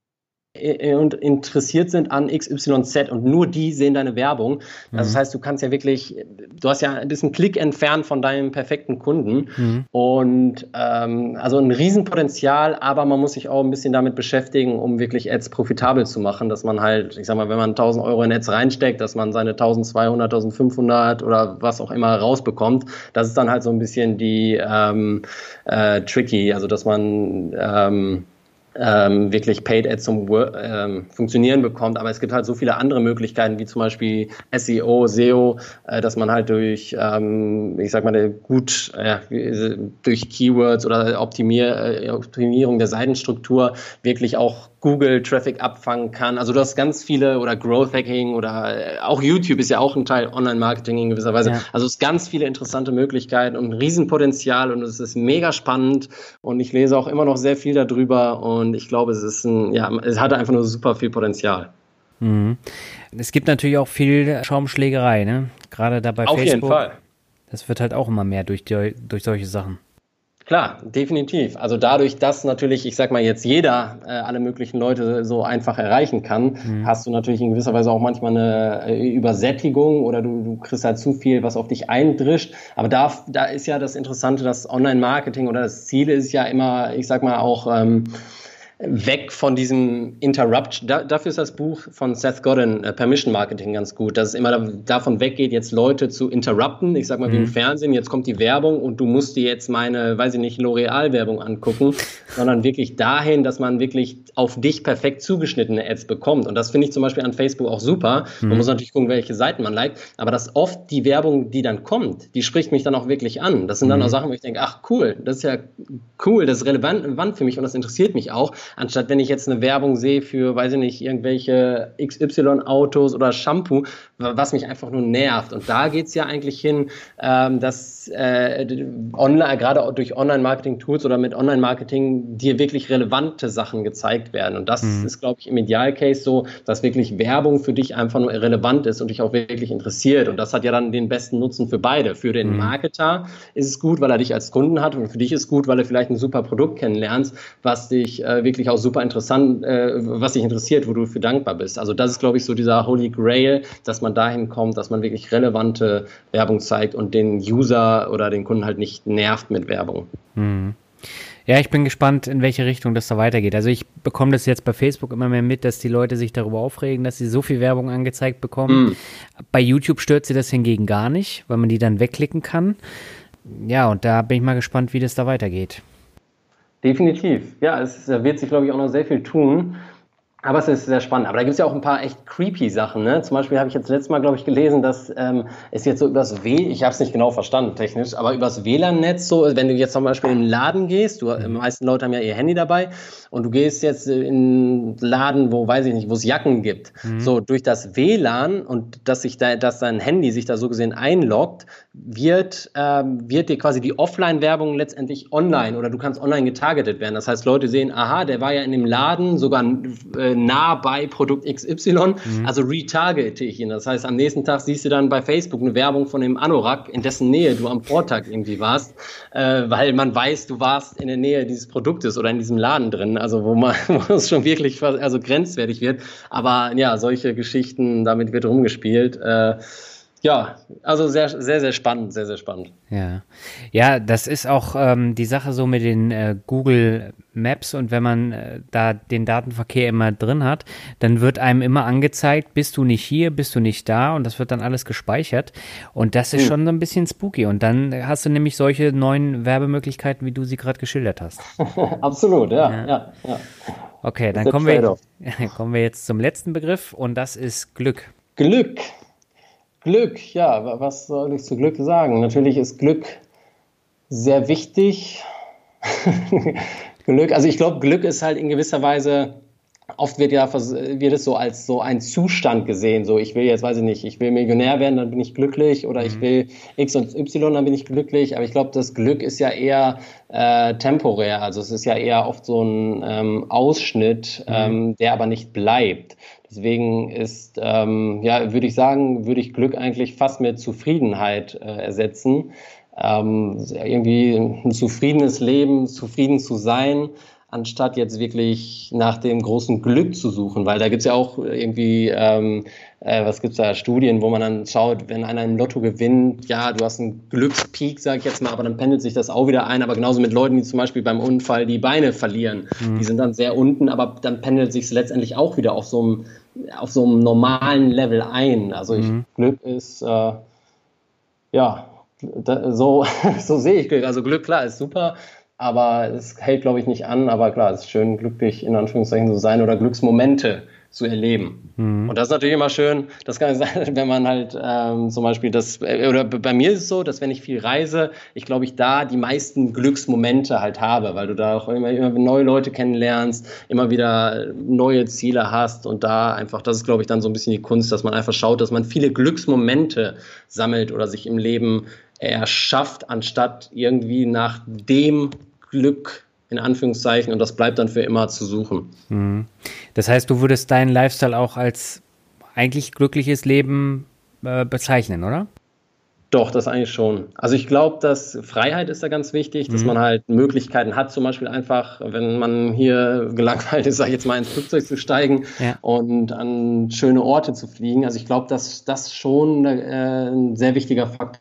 und interessiert sind an X Y Z und nur die sehen deine Werbung. Also das heißt, du kannst ja wirklich, du hast ja ein bisschen Klick entfernt von deinem perfekten Kunden mhm. und ähm, also ein Riesenpotenzial, aber man muss sich auch ein bisschen damit beschäftigen, um wirklich Ads profitabel zu machen, dass man halt, ich sag mal, wenn man tausend Euro in Ads reinsteckt, dass man seine eintausendzweihundert, eintausendfünfhundert oder was auch immer rausbekommt. Das ist dann halt so ein bisschen die ähm, äh, tricky, also dass man ähm, Ähm, wirklich Paid Ads zum ähm, Funktionieren bekommt, aber es gibt halt so viele andere Möglichkeiten, wie zum Beispiel S E O, S E O, äh, dass man halt durch, ähm, ich sag mal, gut, äh, durch Keywords oder Optimier, äh, Optimierung der Seitenstruktur wirklich auch Google-Traffic abfangen kann. Also du hast ganz viele, oder Growth-Hacking oder äh, auch YouTube ist ja auch ein Teil Online-Marketing in gewisser Weise. Ja. Also es ist ganz viele interessante Möglichkeiten und ein Riesenpotenzial und es ist mega spannend und ich lese auch immer noch sehr viel darüber und ich glaube, es ist ein, ja, es hat einfach nur super viel Potenzial. Mhm. Es gibt natürlich auch viel Schaumschlägerei, ne? Gerade da bei Auf Facebook. Auf jeden Fall. Das wird halt auch immer mehr durch, die, durch solche Sachen. Klar, definitiv. Also dadurch, dass natürlich, ich sag mal jetzt jeder äh, alle möglichen Leute so einfach erreichen kann, mhm. hast du natürlich in gewisser Weise auch manchmal eine äh, Übersättigung oder du, du kriegst halt zu viel, was auf dich eindrischt. Aber da, da ist ja das Interessante, das Online-Marketing oder das Ziel ist ja immer, ich sag mal auch, ähm, weg von diesem Interrupt. Da, dafür ist das Buch von Seth Godin, äh, Permission Marketing, ganz gut, dass es immer da, davon weggeht, jetzt Leute zu interrupten. Ich sag mal, mhm. wie im Fernsehen, jetzt kommt die Werbung und du musst dir jetzt meine, weiß ich nicht, L'Oreal-Werbung angucken, sondern wirklich dahin, dass man wirklich auf dich perfekt zugeschnittene Ads bekommt. Und das finde ich zum Beispiel an Facebook auch super. Mhm. Man muss natürlich gucken, welche Seiten man liked, aber dass oft die Werbung, die dann kommt, die spricht mich dann auch wirklich an. Das sind dann mhm. auch Sachen, wo ich denke, ach cool, das ist ja cool, das ist relevant, relevant für mich und das interessiert mich auch. Anstatt wenn ich jetzt eine Werbung sehe für, weiß ich nicht, irgendwelche X Y-Autos oder Shampoo, was mich einfach nur nervt. Und da geht's ja eigentlich hin, ähm, dass äh, online, gerade durch Online-Marketing-Tools oder mit Online-Marketing dir wirklich relevante Sachen gezeigt werden. Und das mhm. ist, glaube ich, im Idealcase so, dass wirklich Werbung für dich einfach nur relevant ist und dich auch wirklich interessiert. Und das hat ja dann den besten Nutzen für beide. Für den mhm. Marketer ist es gut, weil er dich als Kunden hat und für dich ist es gut, weil du vielleicht ein super Produkt kennenlernst, was dich äh, wirklich auch super interessant, äh, was dich interessiert, wo du für dankbar bist. Also das ist, glaube ich, so dieser Holy Grail, dass man dahin kommt, dass man wirklich relevante Werbung zeigt und den User oder den Kunden halt nicht nervt mit Werbung. Hm. Ja, ich bin gespannt, in welche Richtung das da weitergeht. Also ich bekomme das jetzt bei Facebook immer mehr mit, dass die Leute sich darüber aufregen, dass sie so viel Werbung angezeigt bekommen. Mm. Bei YouTube stört sie das hingegen gar nicht, weil man die dann wegklicken kann. Ja, und da bin ich mal gespannt, wie das da weitergeht. Definitiv. Ja, es wird sich, glaube ich, auch noch sehr viel tun. Aber es ist sehr spannend. Aber da gibt es ja auch ein paar echt creepy Sachen. Ne? Zum Beispiel habe ich jetzt letztes Mal, glaube ich, gelesen, dass ähm, es jetzt so übers W, ich habe es nicht genau verstanden technisch, aber übers W L A N-Netz so, wenn du jetzt zum Beispiel in den Laden gehst, du, die meisten Leute haben ja ihr Handy dabei und du gehst jetzt in einen Laden, wo, weiß ich nicht, wo es Jacken gibt. Mhm. So, durch das W L A N und dass sich da, dass dein Handy sich da so gesehen einloggt, wird, ähm, wird dir quasi die Offline-Werbung letztendlich online oder du kannst online getargetet werden. Das heißt, Leute sehen, aha, der war ja in dem Laden sogar äh, nah bei Produkt X Y, mhm. also retargete ich ihn. Das heißt, am nächsten Tag siehst du dann bei Facebook eine Werbung von dem Anorak, in dessen Nähe du am Vortag irgendwie warst, äh, weil man weiß, du warst in der Nähe dieses Produktes oder in diesem Laden drin, also wo man wo es schon wirklich also grenzwertig wird. Aber ja, solche Geschichten, damit wird rumgespielt. Äh, Ja, also sehr, sehr, sehr spannend, sehr, sehr spannend. Ja, ja, das ist auch ähm, die Sache so mit den äh, Google Maps und wenn man äh, da den Datenverkehr immer drin hat, dann wird einem immer angezeigt, bist du nicht hier, bist du nicht da und das wird dann alles gespeichert und das ist hm. schon so ein bisschen spooky und dann hast du nämlich solche neuen Werbemöglichkeiten, wie du sie gerade geschildert hast. Absolut, ja, ja, ja. ja. Okay, dann kommen wir, kommen wir jetzt zum letzten Begriff und das ist Glück. Glück. Glück, ja, was soll ich zu Glück sagen? Natürlich ist Glück sehr wichtig. Glück, also ich glaube, Glück ist halt in gewisser Weise, oft wird ja wird es so als so ein Zustand gesehen, so ich will jetzt, weiß ich nicht, ich will Millionär werden, dann bin ich glücklich oder mhm. ich will X und Y, dann bin ich glücklich, aber ich glaube, das Glück ist ja eher äh, temporär, also es ist ja eher oft so ein ähm, Ausschnitt, mhm. ähm, der aber nicht bleibt. Deswegen ist, ähm, ja, würde ich sagen, würde ich Glück eigentlich fast mit Zufriedenheit äh, ersetzen. Ähm, irgendwie ein zufriedenes Leben, zufrieden zu sein, anstatt jetzt wirklich nach dem großen Glück zu suchen. Weil da gibt's ja auch irgendwie, ähm, äh, was gibt's da, Studien, wo man dann schaut, wenn einer im Lotto gewinnt, ja, du hast einen Glückspeak, sage ich jetzt mal, aber dann pendelt sich das auch wieder ein. Aber genauso mit Leuten, die zum Beispiel beim Unfall die Beine verlieren. Mhm. Die sind dann sehr unten, aber dann pendelt sich es letztendlich auch wieder auf so einem auf so einem normalen Level ein. Also ich, mhm. Glück ist, äh, ja, da, so, so sehe ich Glück. Also Glück, klar, ist super, aber es hält, glaube ich, nicht an. Aber klar, es ist schön, glücklich in Anführungszeichen zu sein oder Glücksmomente zu erleben. Mhm. Und das ist natürlich immer schön, das kann sein, wenn man halt ähm, zum Beispiel das, oder bei mir ist es so, dass wenn ich viel reise, ich glaube, ich da die meisten Glücksmomente halt habe, weil du da auch immer, immer neue Leute kennenlernst, immer wieder neue Ziele hast und da einfach, das ist, glaube ich, dann so ein bisschen die Kunst, dass man einfach schaut, dass man viele Glücksmomente sammelt oder sich im Leben erschafft, anstatt irgendwie nach dem Glück in Anführungszeichen, und das bleibt dann für immer zu suchen. Das heißt, du würdest deinen Lifestyle auch als eigentlich glückliches Leben äh, bezeichnen, oder? Doch, das eigentlich schon. Also ich glaube, dass Freiheit ist da ganz wichtig, dass mhm. man halt Möglichkeiten hat, zum Beispiel einfach, wenn man hier gelangweilt ist, sag ich jetzt mal, ins Flugzeug zu steigen ja. und an schöne Orte zu fliegen. Also ich glaube, dass das schon äh, ein sehr wichtiger Faktor.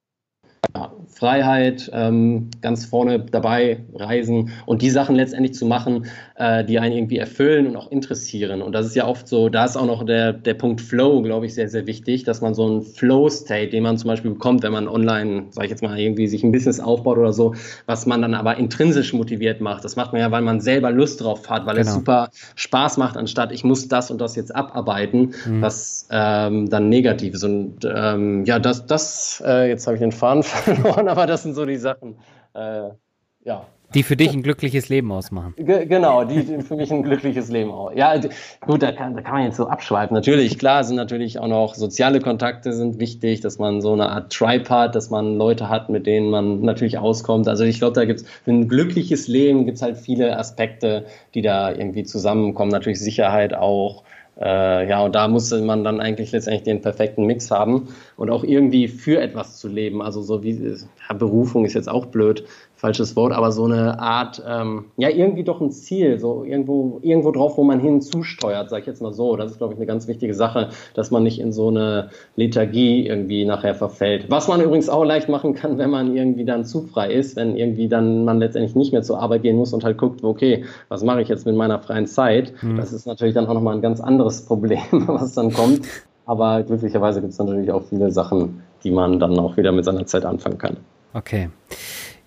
Ja, Freiheit, ähm, ganz vorne dabei, Reisen und die Sachen letztendlich zu machen, äh, die einen irgendwie erfüllen und auch interessieren. Und das ist ja oft so, da ist auch noch der, der Punkt Flow, glaube ich, sehr, sehr wichtig, dass man so einen Flow-State, den man zum Beispiel bekommt, wenn man online, sage ich jetzt mal, irgendwie sich ein Business aufbaut oder so, was man dann aber intrinsisch motiviert macht. Das macht man ja, weil man selber Lust drauf hat, weil genau. es super Spaß macht, anstatt ich muss das und das jetzt abarbeiten, mhm. was ähm, dann negativ ist. Und ähm, ja, das, das äh, jetzt habe ich den Faden verloren, aber das sind so die Sachen, äh, ja. Die für dich ein glückliches Leben ausmachen. G- genau, die, die für mich ein glückliches Leben aus. Ja, gut, da kann, da kann man jetzt so abschweifen. Natürlich, klar, sind natürlich auch noch soziale Kontakte sind wichtig, dass man so eine Art Tribe hat, dass man Leute hat, mit denen man natürlich auskommt. Also ich glaube, da gibt's für ein glückliches Leben gibt's halt viele Aspekte, die da irgendwie zusammenkommen. Natürlich Sicherheit auch. Äh, ja, und da musste man dann eigentlich letztendlich den perfekten Mix haben und auch irgendwie für etwas zu leben. Also so wie, ja, Berufung ist jetzt auch blöd, falsches Wort, aber so eine Art, ähm, ja, irgendwie doch ein Ziel, so irgendwo, irgendwo drauf, wo man hin zusteuert, sag ich jetzt mal so. Das ist, glaube ich, eine ganz wichtige Sache, dass man nicht in so eine Lethargie irgendwie nachher verfällt. Was man übrigens auch leicht machen kann, wenn man irgendwie dann zu frei ist, wenn irgendwie dann man letztendlich nicht mehr zur Arbeit gehen muss und halt guckt, okay, was mache ich jetzt mit meiner freien Zeit? Mhm. Das ist natürlich dann auch nochmal ein ganz anderes Problem, was dann kommt. Aber glücklicherweise gibt es natürlich auch viele Sachen, die man dann auch wieder mit seiner Zeit anfangen kann. Okay.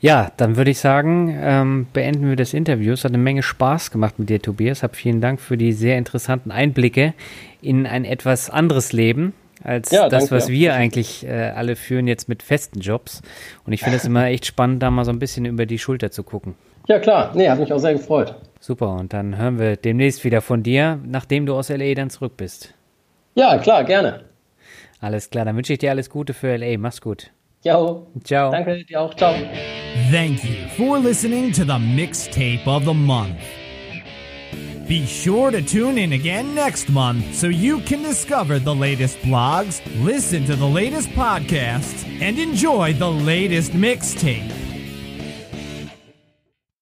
Ja, dann würde ich sagen, ähm, beenden wir das Interview. Es hat eine Menge Spaß gemacht mit dir, Tobias. Hab vielen Dank für die sehr interessanten Einblicke in ein etwas anderes Leben als ja, das, danke, was ja. wir eigentlich äh, alle führen jetzt mit festen Jobs. Und ich finde es immer echt spannend, da mal so ein bisschen über die Schulter zu gucken. Ja, klar. Nee, hat mich auch sehr gefreut. Super, und dann hören wir demnächst wieder von dir, nachdem du aus L A dann zurück bist. Ja, klar, gerne. Alles klar, dann wünsche ich dir alles Gute für L A. Mach's gut. Jo. Ciao. Danke dir auch. Ciao. Thank you for listening to the Mixtape of the Month. Be sure to tune in again next month so you can discover the latest blogs, listen to the latest podcasts, and enjoy the latest mixtape.